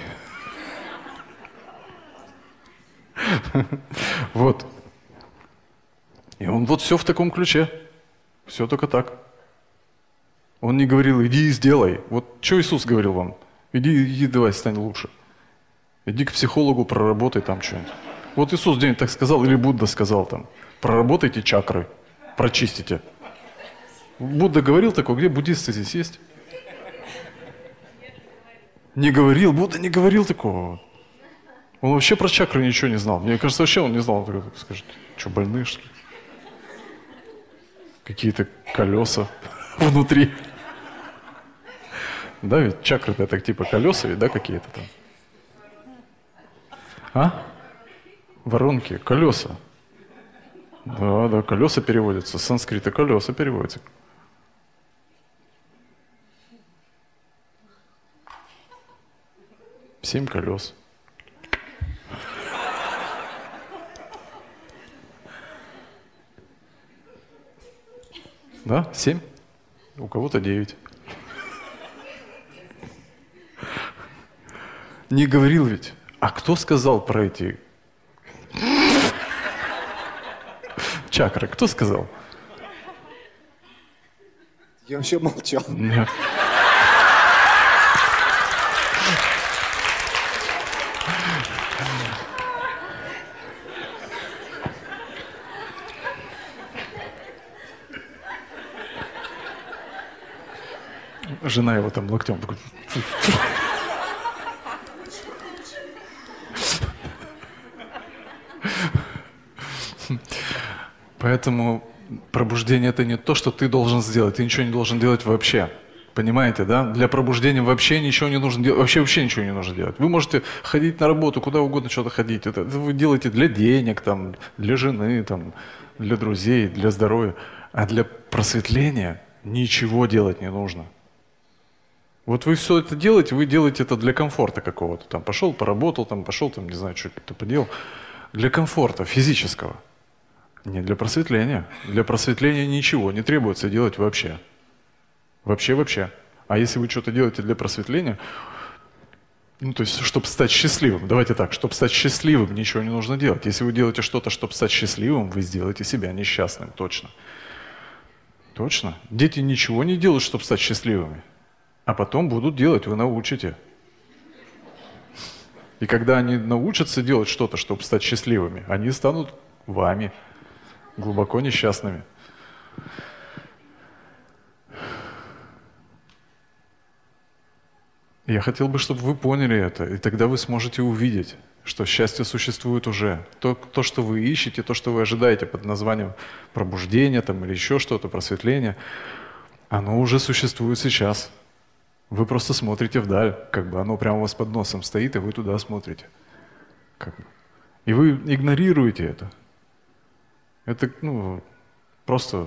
Speaker 2: Вот. И он вот все в таком ключе. Все только так. Он не говорил: иди и сделай. Вот что Иисус говорил вам? Иди давай, стань лучше. Иди к психологу, проработай там что-нибудь. Вот Иисус где-нибудь так сказал, или Будда сказал там: проработайте чакры, прочистите. Будда говорил такое? Где буддисты здесь есть? Не говорил, Будда не говорил такого. Он вообще про чакры ничего не знал. Мне кажется, вообще он не знал. Он скажет: что, больные, что ли? Какие-то колеса внутри. Да, ведь чакры это так типа колеса, ведь, да, какие-то там. А? Воронки, колеса. Да, колеса переводятся. С санскрита колеса переводятся. Семь колес. Да, 7. У кого-то 9. Не говорил ведь. А кто сказал про эти чакры? Кто сказал?
Speaker 6: Я вообще молчал.
Speaker 2: Нет. Жена его там локтем такой. Поэтому пробуждение — это не то, что ты должен сделать. Ты ничего не должен делать вообще. Понимаете, да? Для пробуждения вообще ничего не нужно делать. Вообще ничего не нужно делать. Вы можете ходить на работу, куда угодно что-то ходить. Это вы делаете для денег, там, для жены, там, для друзей, для здоровья. А для просветления Ничего делать не нужно. Вот вы все это делаете, вы делаете это для комфорта какого-то. Там пошел, поработал, там пошел, там, не знаю, что-то поделал. Для комфорта физического. Не для просветления. Для просветления ничего не требуется делать вообще. Вообще. А если вы что-то делаете для просветления, ну, то есть, чтобы стать счастливым, давайте так, чтобы стать счастливым, ничего не нужно делать. Если вы делаете что-то, чтобы стать счастливым, вы сделаете себя несчастным, точно. Точно. Дети ничего не делают, чтобы стать счастливыми. А потом будут делать, вы научите. И когда они научатся делать что-то, чтобы стать счастливыми, они станут вами, глубоко несчастными. Я хотел бы, чтобы вы поняли это, и тогда вы сможете увидеть, что счастье существует уже. То, что вы ищете, то, что вы ожидаете под названием пробуждения там, или еще что-то, просветление, оно уже существует сейчас. Вы просто смотрите вдаль, как бы оно прямо у вас под носом стоит, и вы туда смотрите. Как бы. И вы игнорируете это. Это, просто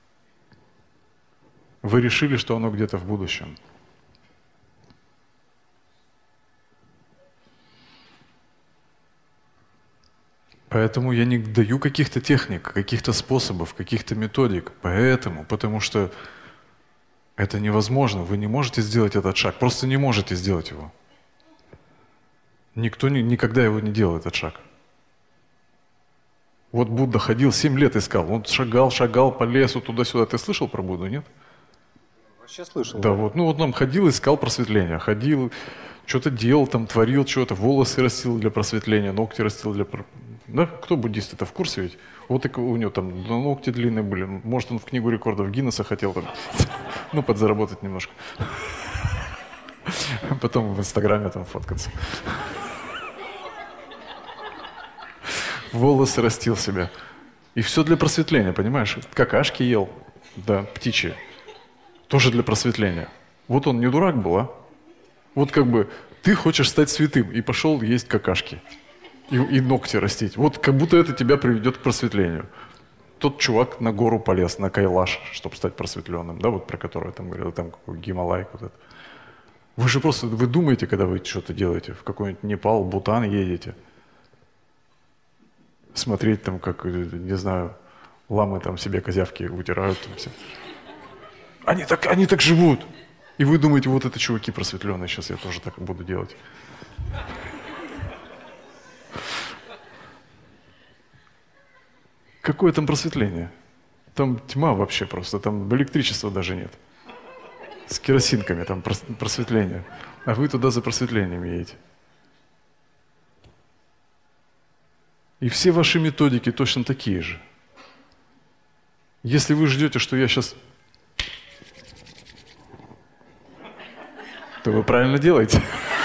Speaker 2: вы решили, что оно где-то в будущем. Поэтому я не даю каких-то техник, каких-то способов, каких-то методик. Потому что это невозможно. Вы не можете сделать этот шаг. Просто не можете сделать его. Никто никогда его не делал, этот шаг. Вот Будда ходил, 7 лет искал. Он шагал по лесу, туда-сюда. Ты слышал про Будду, нет?
Speaker 6: Вообще слышал.
Speaker 2: Да, вот. Вот он ходил, искал просветления. Ходил, что-то делал, там творил что-то. Волосы растил для просветления, ногти растил для... Да? Кто буддист, это в курсе ведь? Вот и у него там ногти длинные были. Может, он в книгу рекордов Гиннесса хотел там, подзаработать немножко. Потом в Инстаграме там фоткаться. Волосы растил себе. И все для просветления, понимаешь? Какашки ел, да, птичьи. Тоже для просветления. Вот он не дурак был, а? Вот как бы ты хочешь стать святым и пошел есть какашки. И ногти растить. Вот как будто это тебя приведет к просветлению. Тот чувак на гору полез, на Кайлаш, чтобы стать просветленным, да, вот про который я там говорил, там какой Гималай вот это. Вы же просто, вы думаете, когда вы что-то делаете, в какой-нибудь Непал, Бутан едете, смотреть там, как, не знаю, ламы там себе козявки утирают. Там все. Они так живут. И вы думаете, вот это чуваки просветленные, сейчас я тоже так буду делать. Какое там просветление? Там тьма вообще просто, там электричества даже нет. С керосинками там просветление. А вы туда за просветлением едете. И все ваши методики точно такие же. Если вы ждете, что я сейчас... то вы правильно делаете.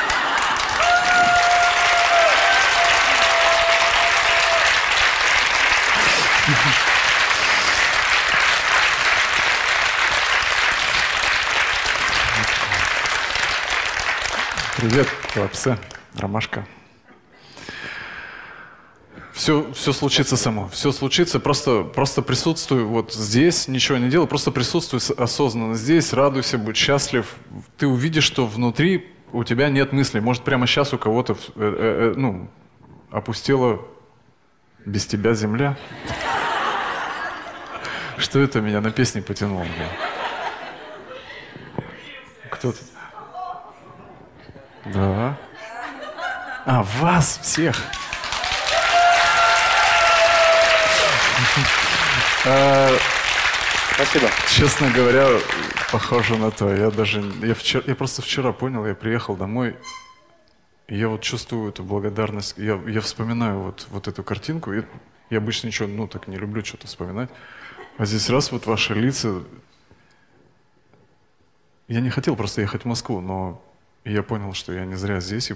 Speaker 2: Привет, лапсы, ромашка. Все случится само. Все случится, просто присутствуй вот здесь, ничего не делай, просто присутствуй осознанно здесь, радуйся, будь счастлив. Ты увидишь, что внутри у тебя нет мыслей. Может, прямо сейчас у кого-то опустела без тебя земля. Что это меня на песни потянуло? Кто-то... Да. А, вас всех.
Speaker 3: Спасибо.
Speaker 2: Честно говоря, похоже на то. Я просто вчера понял, я приехал домой, и я вот чувствую эту благодарность. Я вспоминаю вот эту картинку. Я обычно ничего, так не люблю что-то вспоминать. А здесь раз вот ваши лица... Я не хотел просто ехать в Москву, но я понял, что я не зря здесь.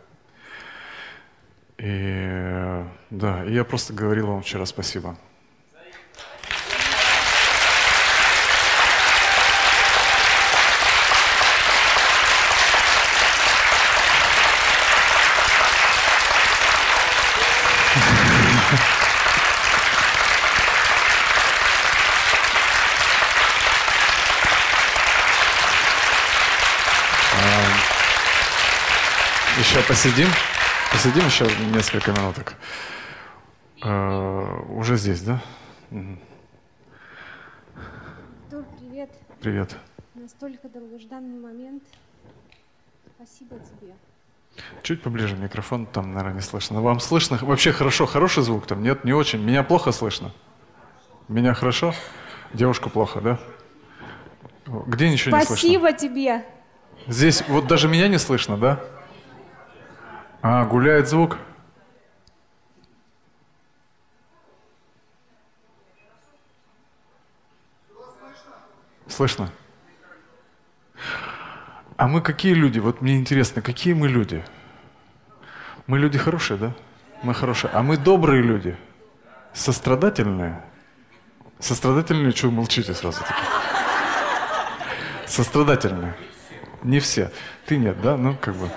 Speaker 2: И я просто говорил вам вчера спасибо. Еще посидим. Посидим еще несколько минуток. Уже здесь, да?
Speaker 7: Тур, привет.
Speaker 2: Привет.
Speaker 7: Настолько долгожданный момент. Спасибо тебе.
Speaker 2: Чуть поближе микрофон, там, наверное, не слышно. Вам слышно? Вообще хорошо? Хороший звук там? Нет, не очень. Меня плохо слышно? Меня хорошо? Девушку плохо, да? Где ничего не слышно?
Speaker 7: Спасибо тебе.
Speaker 2: Здесь вот даже меня не слышно, да? А, гуляет звук? Слышно? А мы какие люди? Вот мне интересно, какие мы люди? Мы люди хорошие, да? Мы хорошие. А мы добрые люди? Сострадательные? Сострадательные, что вы молчите сразу таки? Сострадательные. Не все. Ты нет, да? Ну, как бы.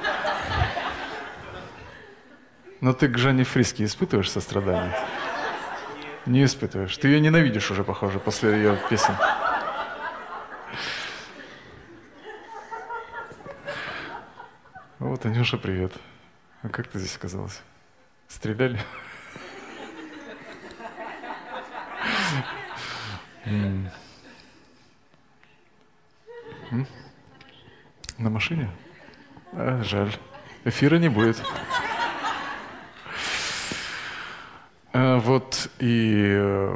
Speaker 2: Но ты к Жанне Фриске испытываешь сострадание? Не испытываешь. Ты ее ненавидишь уже, похоже, после ее песен. Вот, Анюша, привет. А как ты здесь оказалась? Стреляли? На машине? А, жаль. Эфира не будет. Вот и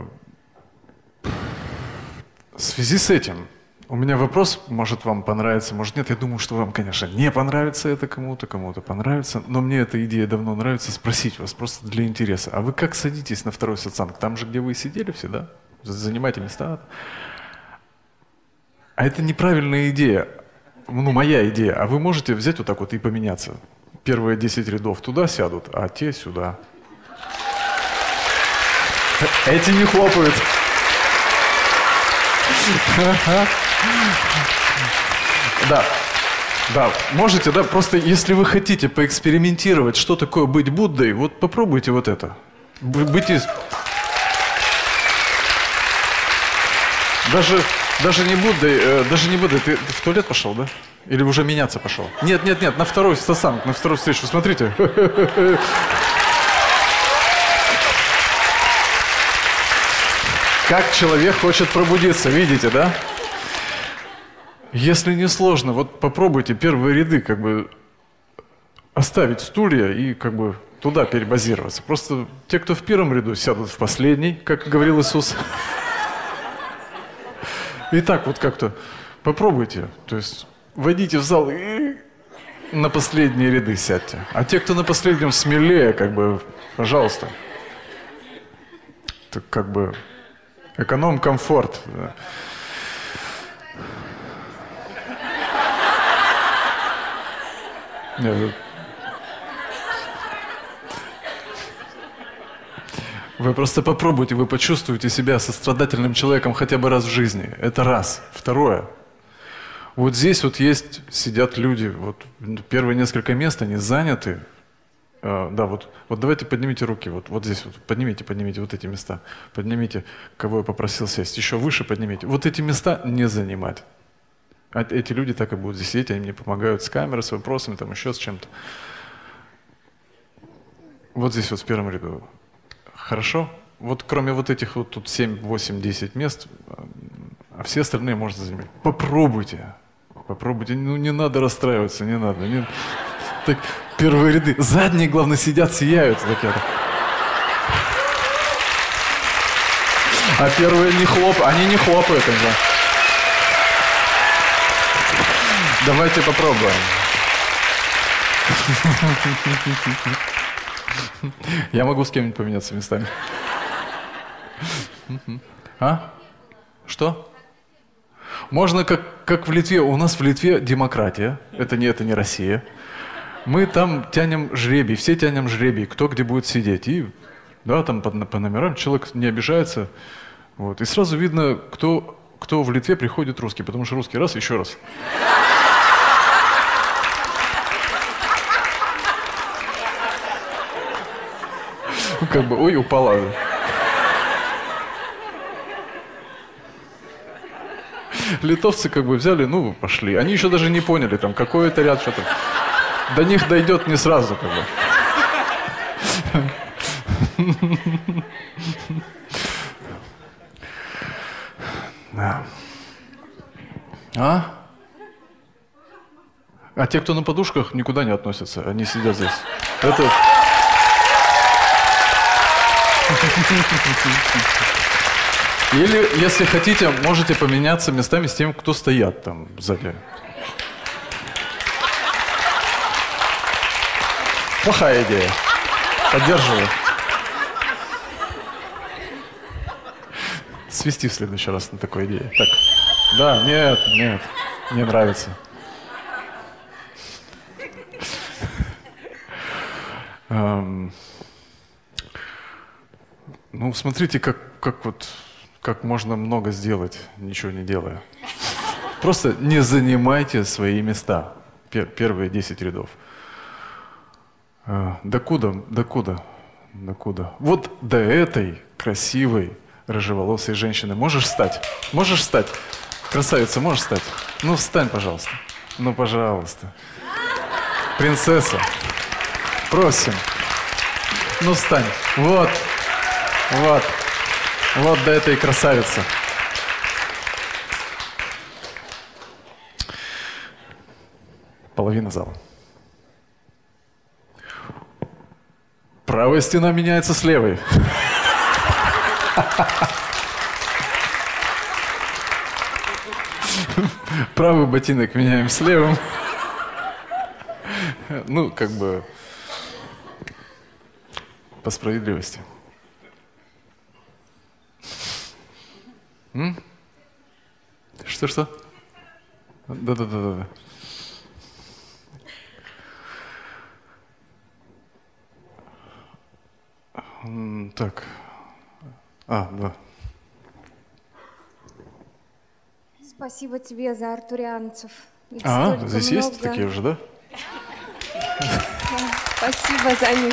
Speaker 2: в связи с этим у меня вопрос, может вам понравится, может нет. Я думаю, что вам, конечно, не понравится это кому-то, кому-то понравится. Но мне эта идея давно нравится спросить вас, просто для интереса. А вы как садитесь на второй сатсанг? Там же, где вы сидели все, да? Занимайте места. А это неправильная идея. Ну, моя идея. А вы можете взять вот так вот и поменяться. Первые 10 рядов туда сядут, а те сюда. Эти не хлопают. Да, да, можете, да, просто если вы хотите поэкспериментировать, что такое быть Буддой, вот попробуйте вот это. Даже не Буддой, ты в туалет пошел, да? Или уже меняться пошел? Нет, на второй сатсанг, на вторую встречу, смотрите. Как человек хочет пробудиться, видите, да? Если не сложно, вот попробуйте первые ряды как бы оставить стулья и как бы туда перебазироваться. Просто те, кто в первом ряду, сядут в последний, как говорил Иисус. И так вот как-то попробуйте. То есть войдите в зал и на последние ряды сядьте. А те, кто на последнем смелее, как бы, пожалуйста. Так как бы эконом-комфорт. Да. Вы просто попробуйте, вы почувствуете себя сострадательным человеком хотя бы раз в жизни. Это раз. Второе. Вот здесь вот есть, сидят люди, вот первые несколько мест, они заняты. Да, вот давайте поднимите руки, вот здесь вот, поднимите вот эти места. Поднимите, кого я попросил сесть. Еще выше поднимите. Вот эти места не занимать. А эти люди так и будут здесь сидеть, они мне помогают с камерой, с вопросами, там еще с чем-то. Вот здесь вот в первом ряду. Хорошо? Вот кроме вот этих вот тут 7, 8, 10 мест, а все остальные можно занимать. Попробуйте. Попробуйте. Ну не надо расстраиваться, не надо. Так, первые ряды. Задние, главное, сидят, сияют. А первые не хлопают. Они не хлопают. Давайте попробуем. Я могу с кем-нибудь поменяться местами. А? Что? Можно как в Литве. У нас в Литве демократия. Это не Россия. Мы там тянем жребий. Все тянем жребий. Кто где будет сидеть. И да, там по номерам человек не обижается. Вот. И сразу видно, кто в Литве приходит русский. Потому что русский раз, еще раз. Как бы, ой, упала. Литовцы как бы взяли, ну, пошли. Они еще даже не поняли, там, какой это ряд, что-то. до них дойдет не сразу, как бы. Да. А те, кто на подушках, никуда не относятся. Они сидят здесь. Это... Или, если хотите, можете поменяться местами с тем, кто стоят там сзади. Плохая идея. Поддерживаю. Свести в следующий раз на такой идее. Так. Да, нет, не нравится. Ну, смотрите, как можно много сделать, ничего не делая. Просто не занимайте свои места. Первые 10 рядов. Докуда? Вот до этой красивой рыжеволосой женщины можешь встать? Можешь встать? Красавица, можешь встать? Ну, встань, пожалуйста. Ну, пожалуйста. Принцесса, просим. Ну, встань. Вот до этой красавицы. Половина зала. Правая стена меняется с левой. Правый ботинок меняем с левым. Ну, как бы по справедливости. Что? Да. Так. Да.
Speaker 7: Спасибо тебе за артурианцев. Их
Speaker 2: здесь
Speaker 7: много.
Speaker 2: есть такие уже, да?
Speaker 7: Спасибо за них.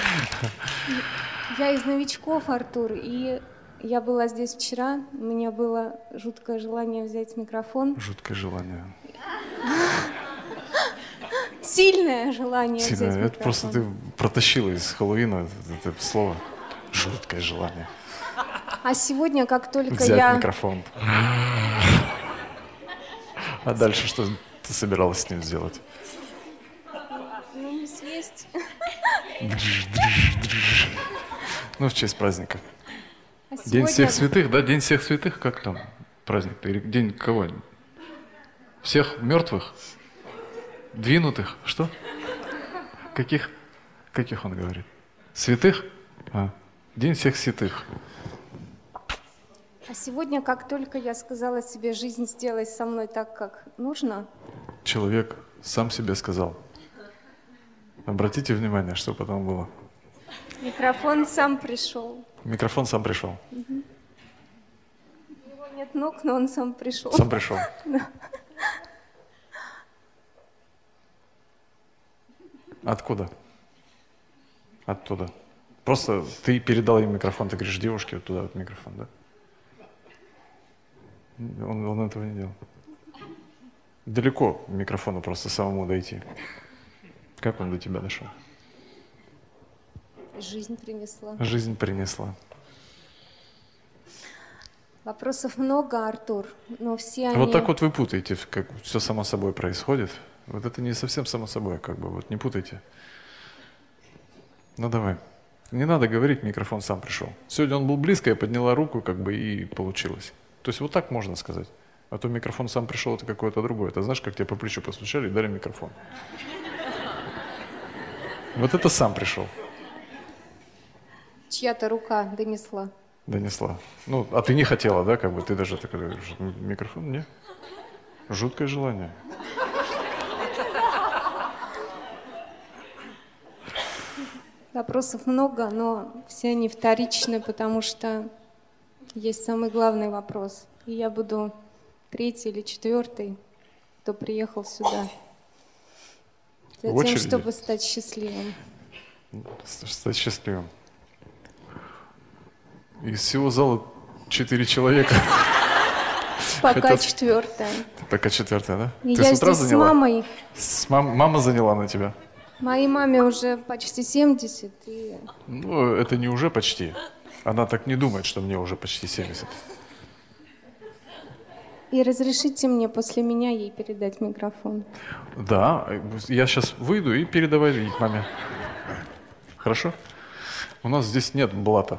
Speaker 7: Я из новичков, Артур, и я была здесь вчера. У меня было жуткое желание взять микрофон.
Speaker 2: Жуткое желание.
Speaker 7: Сильное желание взять микрофон.
Speaker 2: Это просто ты протащила из Хэллоуина это слово. Жуткое желание.
Speaker 7: А сегодня, как только
Speaker 2: взять микрофон. А дальше что ты собиралась с ним сделать?
Speaker 7: Ну, съесть.
Speaker 2: Ну, в честь праздника.
Speaker 7: А сегодня...
Speaker 2: День всех святых, да? День всех святых, как там праздник? Или день кого? Всех мертвых? Двинутых? Что? Каких он говорит? Святых? День всех святых.
Speaker 7: А сегодня, как только я сказала себе, жизнь сделай со мной так, как нужно.
Speaker 2: Человек сам себе сказал. Обратите внимание, что потом было.
Speaker 7: Микрофон сам пришел.
Speaker 2: Микрофон сам пришел.
Speaker 7: Угу. Его нет ног, но он сам пришел.
Speaker 2: Сам пришел.
Speaker 7: Да.
Speaker 2: Откуда? Оттуда. Просто ты передал ей микрофон, ты говоришь, девушке, вот туда вот микрофон, да? Он этого не делал. Далеко к микрофону просто самому дойти. Как он до тебя дошел?
Speaker 7: Жизнь принесла.
Speaker 2: Жизнь принесла.
Speaker 7: Вопросов много, Артур, но все они...
Speaker 2: Вот так вот вы путаете, как все само собой происходит. Вот это не совсем само собой, как бы, вот не путайте. Ну давай. Не надо говорить, микрофон сам пришел. Сегодня он был близко, я подняла руку, как бы, и получилось. То есть вот так можно сказать. А то микрофон сам пришел, это какое-то другое. Это знаешь, как тебе по плечу постучали и дали микрофон. Вот это сам пришел.
Speaker 7: Чья-то рука донесла.
Speaker 2: Донесла. Ну, а ты не хотела, да, как бы, ты даже такой говоришь, микрофон, не? Жуткое желание.
Speaker 7: Вопросов много, но все они вторичны, потому что есть самый главный вопрос. И я буду третий или четвертый, кто приехал сюда. Затем, чтобы стать счастливым.
Speaker 2: Стать счастливым. Из всего зала 4 человека.
Speaker 7: Пока
Speaker 2: Хотел-
Speaker 7: 4-я.
Speaker 2: Пока 4-я, да?
Speaker 7: И
Speaker 2: Ты
Speaker 7: я
Speaker 2: с утра
Speaker 7: здесь
Speaker 2: заняла?
Speaker 7: с мамой.
Speaker 2: Мама заняла на тебя?
Speaker 7: Моей маме уже почти 70. И
Speaker 2: Ну, это не уже почти. Она так не думает, что мне уже почти 70.
Speaker 7: И разрешите мне после меня ей передать микрофон.
Speaker 2: Да, я сейчас выйду и передавай ей маме. Хорошо? У нас здесь нет блата.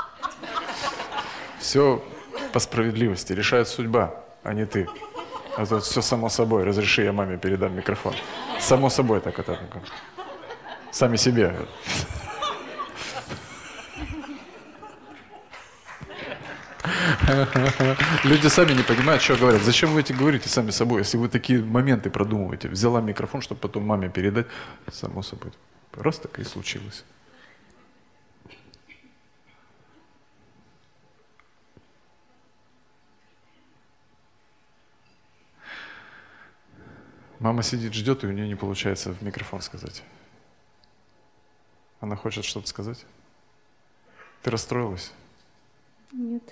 Speaker 2: Все по справедливости. Решает судьба, а не ты. А тут все само собой. Разреши, я маме передам микрофон. Само собой так это. Сами себе. Люди сами не понимают, что говорят. Зачем вы эти говорите сами собой, если вы такие моменты продумываете? Взяла микрофон, чтобы потом маме передать. Само собой. Раз так и случилось. Мама сидит, ждет, и у нее не получается в микрофон сказать. Она хочет что-то сказать? Ты расстроилась?
Speaker 7: Нет.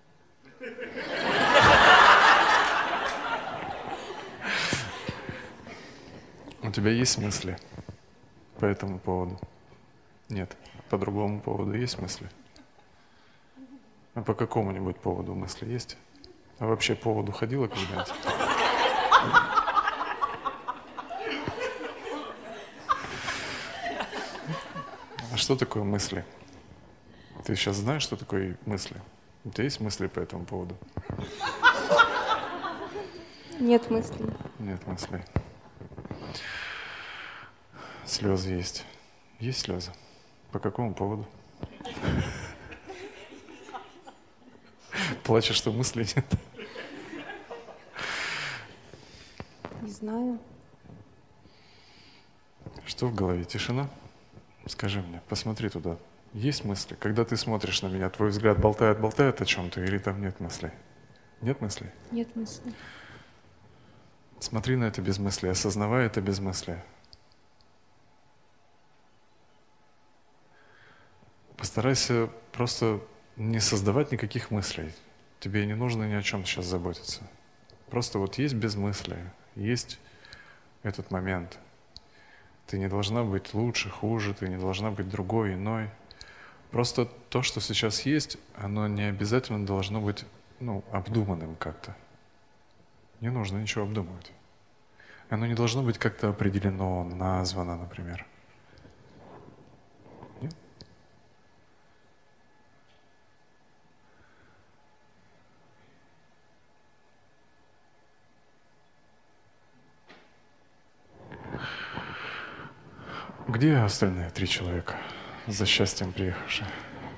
Speaker 2: У тебя есть мысли по этому поводу? Нет. По другому поводу есть мысли? А по какому-нибудь поводу мысли есть? А вообще поводу ходила когда-нибудь? А что такое мысли? Ты сейчас знаешь, что такое мысли? У тебя есть мысли по этому поводу?
Speaker 7: Нет мыслей.
Speaker 2: Нет мыслей. Слезы есть. Есть слезы? По какому поводу? Плачешь, что мыслей нет?
Speaker 7: Не знаю.
Speaker 2: Что в голове? Тишина? Скажи мне, посмотри туда. Есть мысли? Когда ты смотришь на меня, твой взгляд болтает о чем-то, или там нет мыслей? Нет мыслей?
Speaker 7: Нет мыслей.
Speaker 2: Смотри на это без мыслей, осознавай это без мыслей. Постарайся просто не создавать никаких мыслей. Тебе не нужно ни о чем сейчас заботиться. Просто вот есть без мысли, есть этот момент. Ты не должна быть лучше, хуже, ты не должна быть другой, иной. Просто то, что сейчас есть, оно не обязательно должно быть, обдуманным как-то. Не нужно ничего обдумывать. Оно не должно быть как-то определено, названо, например. Нет? Где остальные 3 человека, за счастьем приехавшие?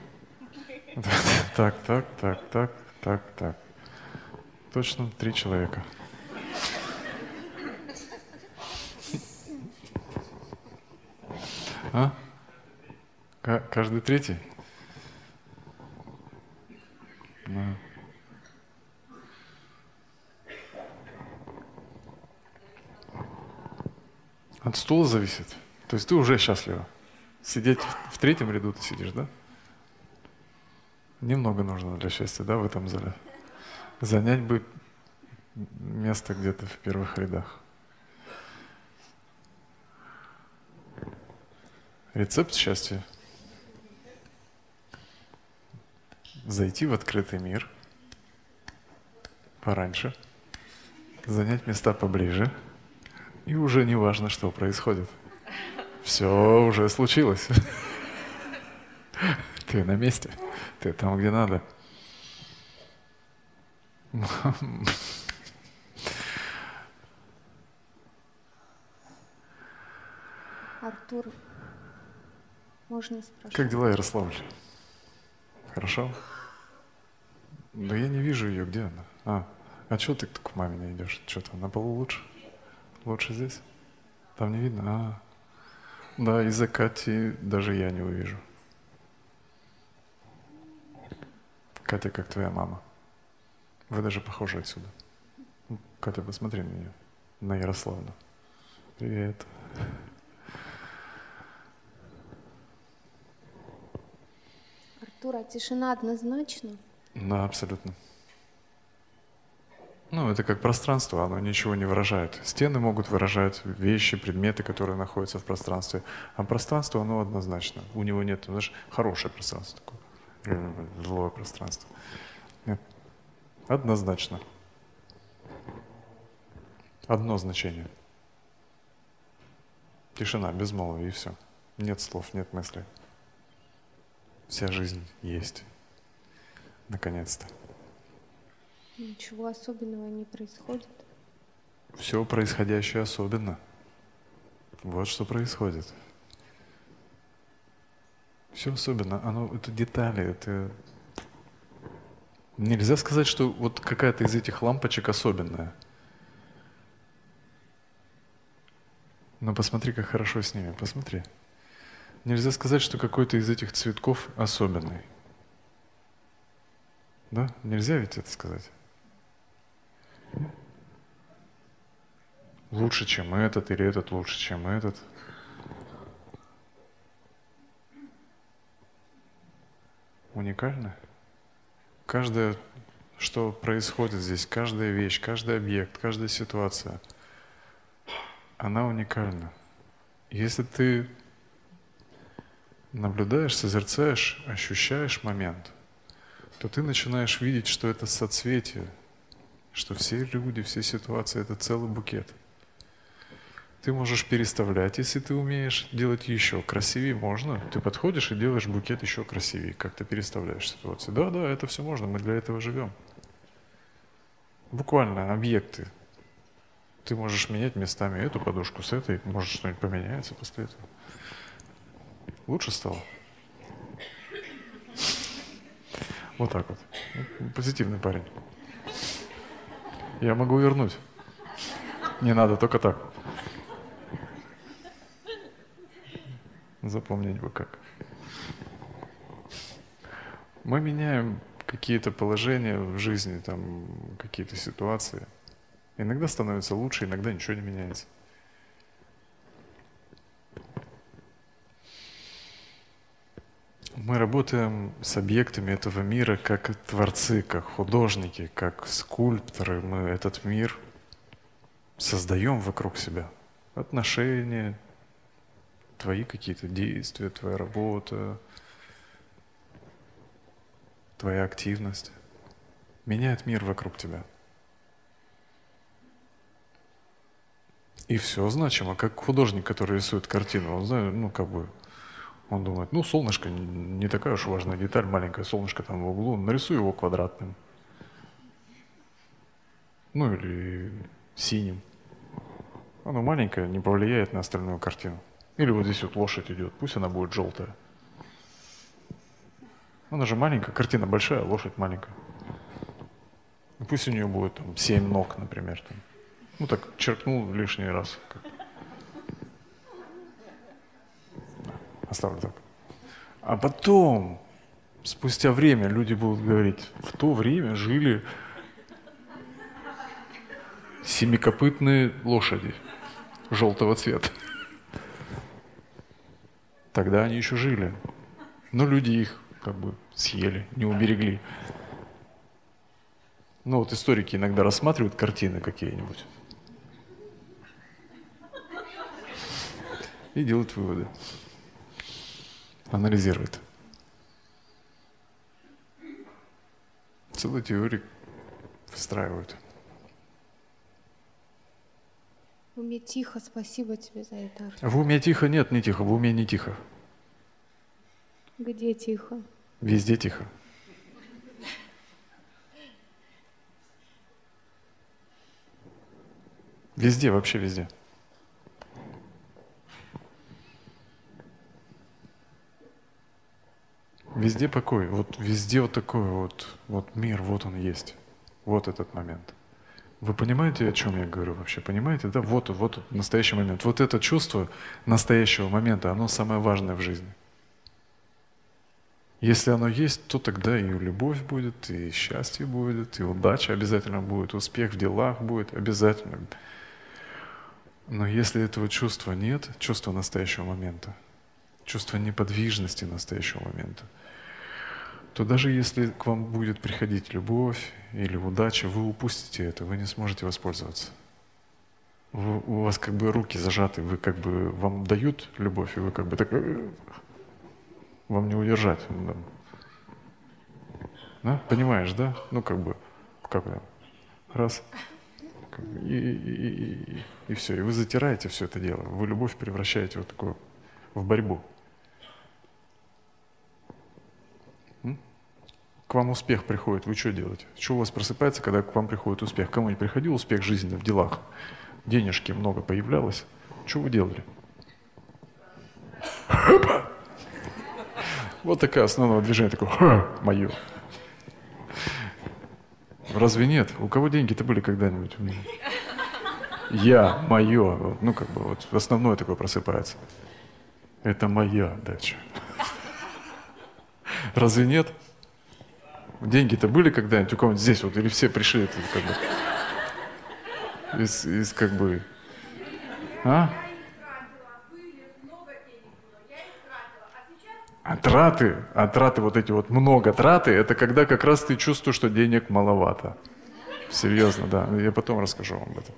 Speaker 2: Так. Точно 3 человека. А? Каждый 3-й? Да. От стула зависит. То есть ты уже счастлива. Сидеть в 3-м ряду ты сидишь, да? Немного нужно для счастья, да, в этом зале? Занять бы место где-то в первых рядах. Рецепт счастья. Зайти в открытый мир пораньше, занять места поближе, и уже не важно, что происходит. Все уже случилось. Ты на месте, ты там, где надо.
Speaker 7: Артур, можно спрашивать?
Speaker 2: Как дела, Ярославль? Хорошо? Да я не вижу ее, где она? А что ты к маме не идешь? Что там, на полу лучше? Лучше здесь? Там не видно? Да, из-за Кати даже я не увижу. Катя как твоя мама. Вы даже похожи отсюда. Катя, посмотри на нее. На Ярославну. Привет.
Speaker 7: Артур, а тишина однозначно?
Speaker 2: Да, абсолютно. Ну, это как пространство, оно ничего не выражает. Стены могут выражать вещи, предметы, которые находятся в пространстве. А пространство, оно однозначно. У него нет, знаешь, хорошее пространство такое. Злое пространство. Нет. Однозначно. Одно значение. Тишина, безмолвие и все. Нет слов, нет мыслей. Вся жизнь есть. Наконец-то.
Speaker 7: Ничего особенного не происходит.
Speaker 2: Все происходящее особенно. Вот что происходит. Все особенно. Это детали, это... Нельзя сказать, что вот какая-то из этих лампочек особенная. Но посмотри, как хорошо с ними, посмотри. Нельзя сказать, что какой-то из этих цветков особенный. Да? Нельзя ведь это сказать? Лучше, чем этот, или этот лучше, чем этот. Уникально. Каждое, что происходит здесь, каждая вещь, каждый объект, каждая ситуация, она уникальна. Если ты наблюдаешь, созерцаешь, ощущаешь момент, то ты начинаешь видеть, что это соцветие, что все люди, все ситуации — это целый букет. Ты можешь переставлять, если ты умеешь делать еще красивее, можно. Ты подходишь и делаешь букет еще красивее, как ты переставляешь ситуацию. Да, это все можно, мы для этого живем. Буквально объекты. Ты можешь менять местами эту подушку с этой, может что-нибудь поменяется после этого. Лучше стало? Вот так вот. Позитивный парень. Я могу вернуть. Не надо, только так. Запомнить бы как. Мы меняем какие-то положения в жизни, там, какие-то ситуации. Иногда становится лучше, иногда ничего не меняется. Мы работаем с объектами этого мира как творцы, как художники, как скульпторы. Мы этот мир создаем вокруг себя. Отношения, твои какие-то действия, твоя работа, твоя активность меняет мир вокруг тебя. И все значимо, как художник, который рисует картину, он знает, он думает, солнышко не такая уж важная деталь, маленькое солнышко там в углу, нарисую его квадратным. Или синим. Оно маленькое, не повлияет на остальную картину. Или вот здесь вот лошадь идет, пусть она будет желтая. Она же маленькая, картина большая, лошадь маленькая. Пусть у нее будет там 7 ног, например. Так черкнул лишний раз. Оставлю так. А потом, спустя время, люди будут говорить, в то время жили семикопытные лошади желтого цвета. Тогда они еще жили. Но люди их съели, не уберегли. Историки иногда рассматривают картины какие-нибудь и делают выводы. Анализируют. Целые теории выстраивают.
Speaker 7: В уме тихо, спасибо тебе за это.
Speaker 2: В уме тихо? Нет, не тихо. В уме не тихо.
Speaker 7: Где тихо?
Speaker 2: Везде тихо. Везде, вообще везде. Везде покой. Везде вот такой вот мир, вот он есть. Вот этот момент. Вы понимаете, о чем я говорю вообще? Понимаете, да? Вот настоящий момент. Вот это чувство настоящего момента, оно самое важное в жизни. Если оно есть, то тогда и любовь будет, и счастье будет, и удача обязательно будет, успех в делах будет обязательно. Но если этого чувства нет, чувства настоящего момента, чувства неподвижности настоящего момента, то даже если к вам будет приходить любовь или удача, вы упустите это, вы не сможете воспользоваться. У вас как бы руки зажаты, вы как бы, вам дают любовь, и вы как бы так, вам не удержать. Да. Да? Понимаешь, да? Ну как бы, как раз, и все, и вы затираете все это дело, вы любовь превращаете вот такую в борьбу. К вам успех приходит, вы что делаете? Что у вас просыпается, когда к вам приходит успех? Кому-нибудь приходил успех жизненно в делах? Денежки много появлялось? Что вы делали? Вот такое основное движение, такое мое. Разве нет? У кого деньги-то были когда-нибудь? Я, мое. Ну, как бы, вот основное такое просыпается. Это моя дача. Разве нет? Деньги-то были когда-нибудь у кого-нибудь здесь вот? Или все пришли это, как бы, из как бы... А? А траты, вот эти вот много траты, это когда как раз ты чувствуешь, что денег маловато. Серьезно, да. Я потом расскажу вам об этом.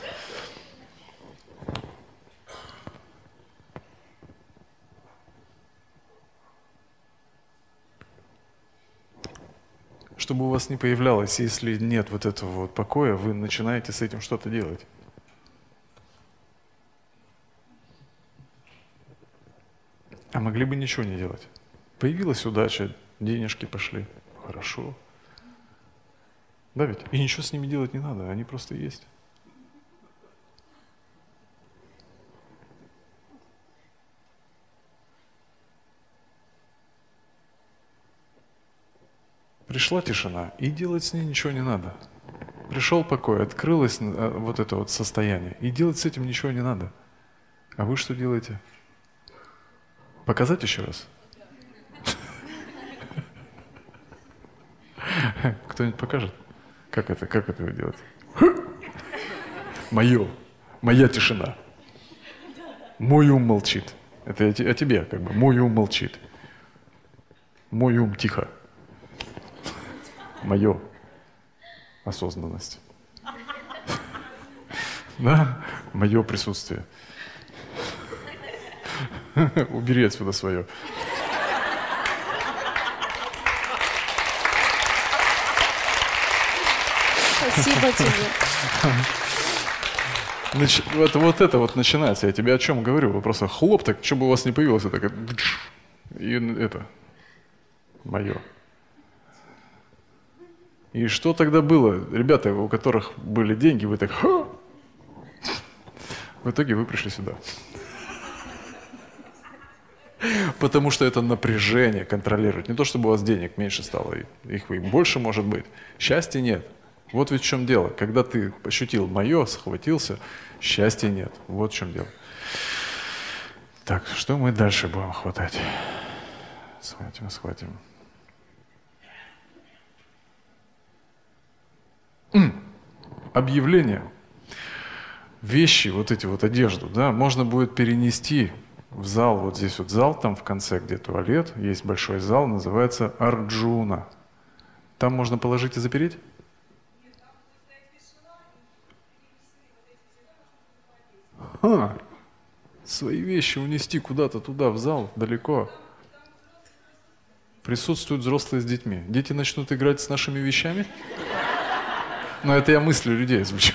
Speaker 2: Чтобы у вас не появлялось, если нет вот этого вот покоя, вы начинаете с этим что-то делать. А могли бы ничего не делать. Появилась удача, денежки пошли. Хорошо. Да ведь? И ничего с ними делать не надо, они просто есть. Пришла тишина, и делать с ней ничего не надо. Пришел покой, открылось вот это вот состояние, и делать с этим ничего не надо. А вы что делаете? Показать еще раз? Кто-нибудь покажет? Как это вы делаете? Моя тишина. Мой ум молчит. Это о тебе, как бы. Мой ум молчит. Мой ум тихо. Мое осознанность. Да? Мое присутствие. Убери отсюда свое.
Speaker 7: Спасибо тебе.
Speaker 2: Вот это вот начинается. Я тебе о чем говорю? Вы просто хлоп, так, чтобы у вас не появилось, это как... И это... Мое. И что тогда было? Ребята, у которых были деньги, вы так... Ха! В итоге вы пришли сюда. Потому что это напряжение контролировать. Не то, чтобы у вас денег меньше стало, их больше может быть. Счастья нет. Вот ведь в чем дело. Когда ты ощутил мое, схватился, счастья нет. Вот в чем дело. Так, что мы дальше будем хватать? Схватим. Объявление. Вещи, вот эти вот одежду, да, можно будет перенести в зал, вот здесь вот зал, там в конце, где туалет, есть большой зал, называется Арджуна. Там можно положить и запереть? Свои вещи унести куда-то туда, в зал, далеко. Присутствуют взрослые с детьми. Дети начнут играть с нашими вещами? Но это я мыслью людей звучу.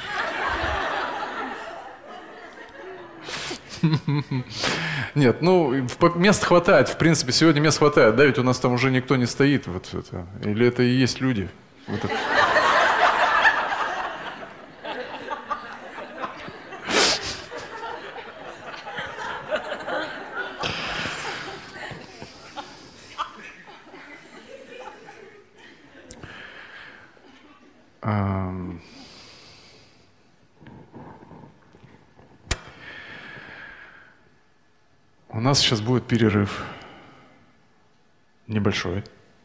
Speaker 2: Нет, ну, мест хватает, в принципе, сегодня мест хватает, да, ведь у нас там уже никто не стоит, вот это. Или это и есть люди? Вот это. У нас сейчас будет перерыв. Небольшой.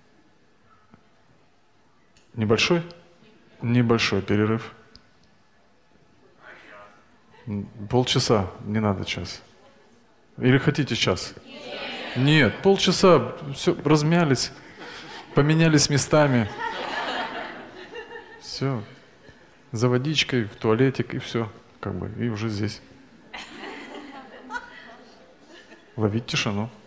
Speaker 2: Небольшой? Небольшой перерыв. Полчаса, не надо час. Или хотите час? Нет, полчаса, все, размялись. Поменялись местами. Все. За водичкой, в туалетик, и все. Как бы, и уже здесь. Ловить тишину.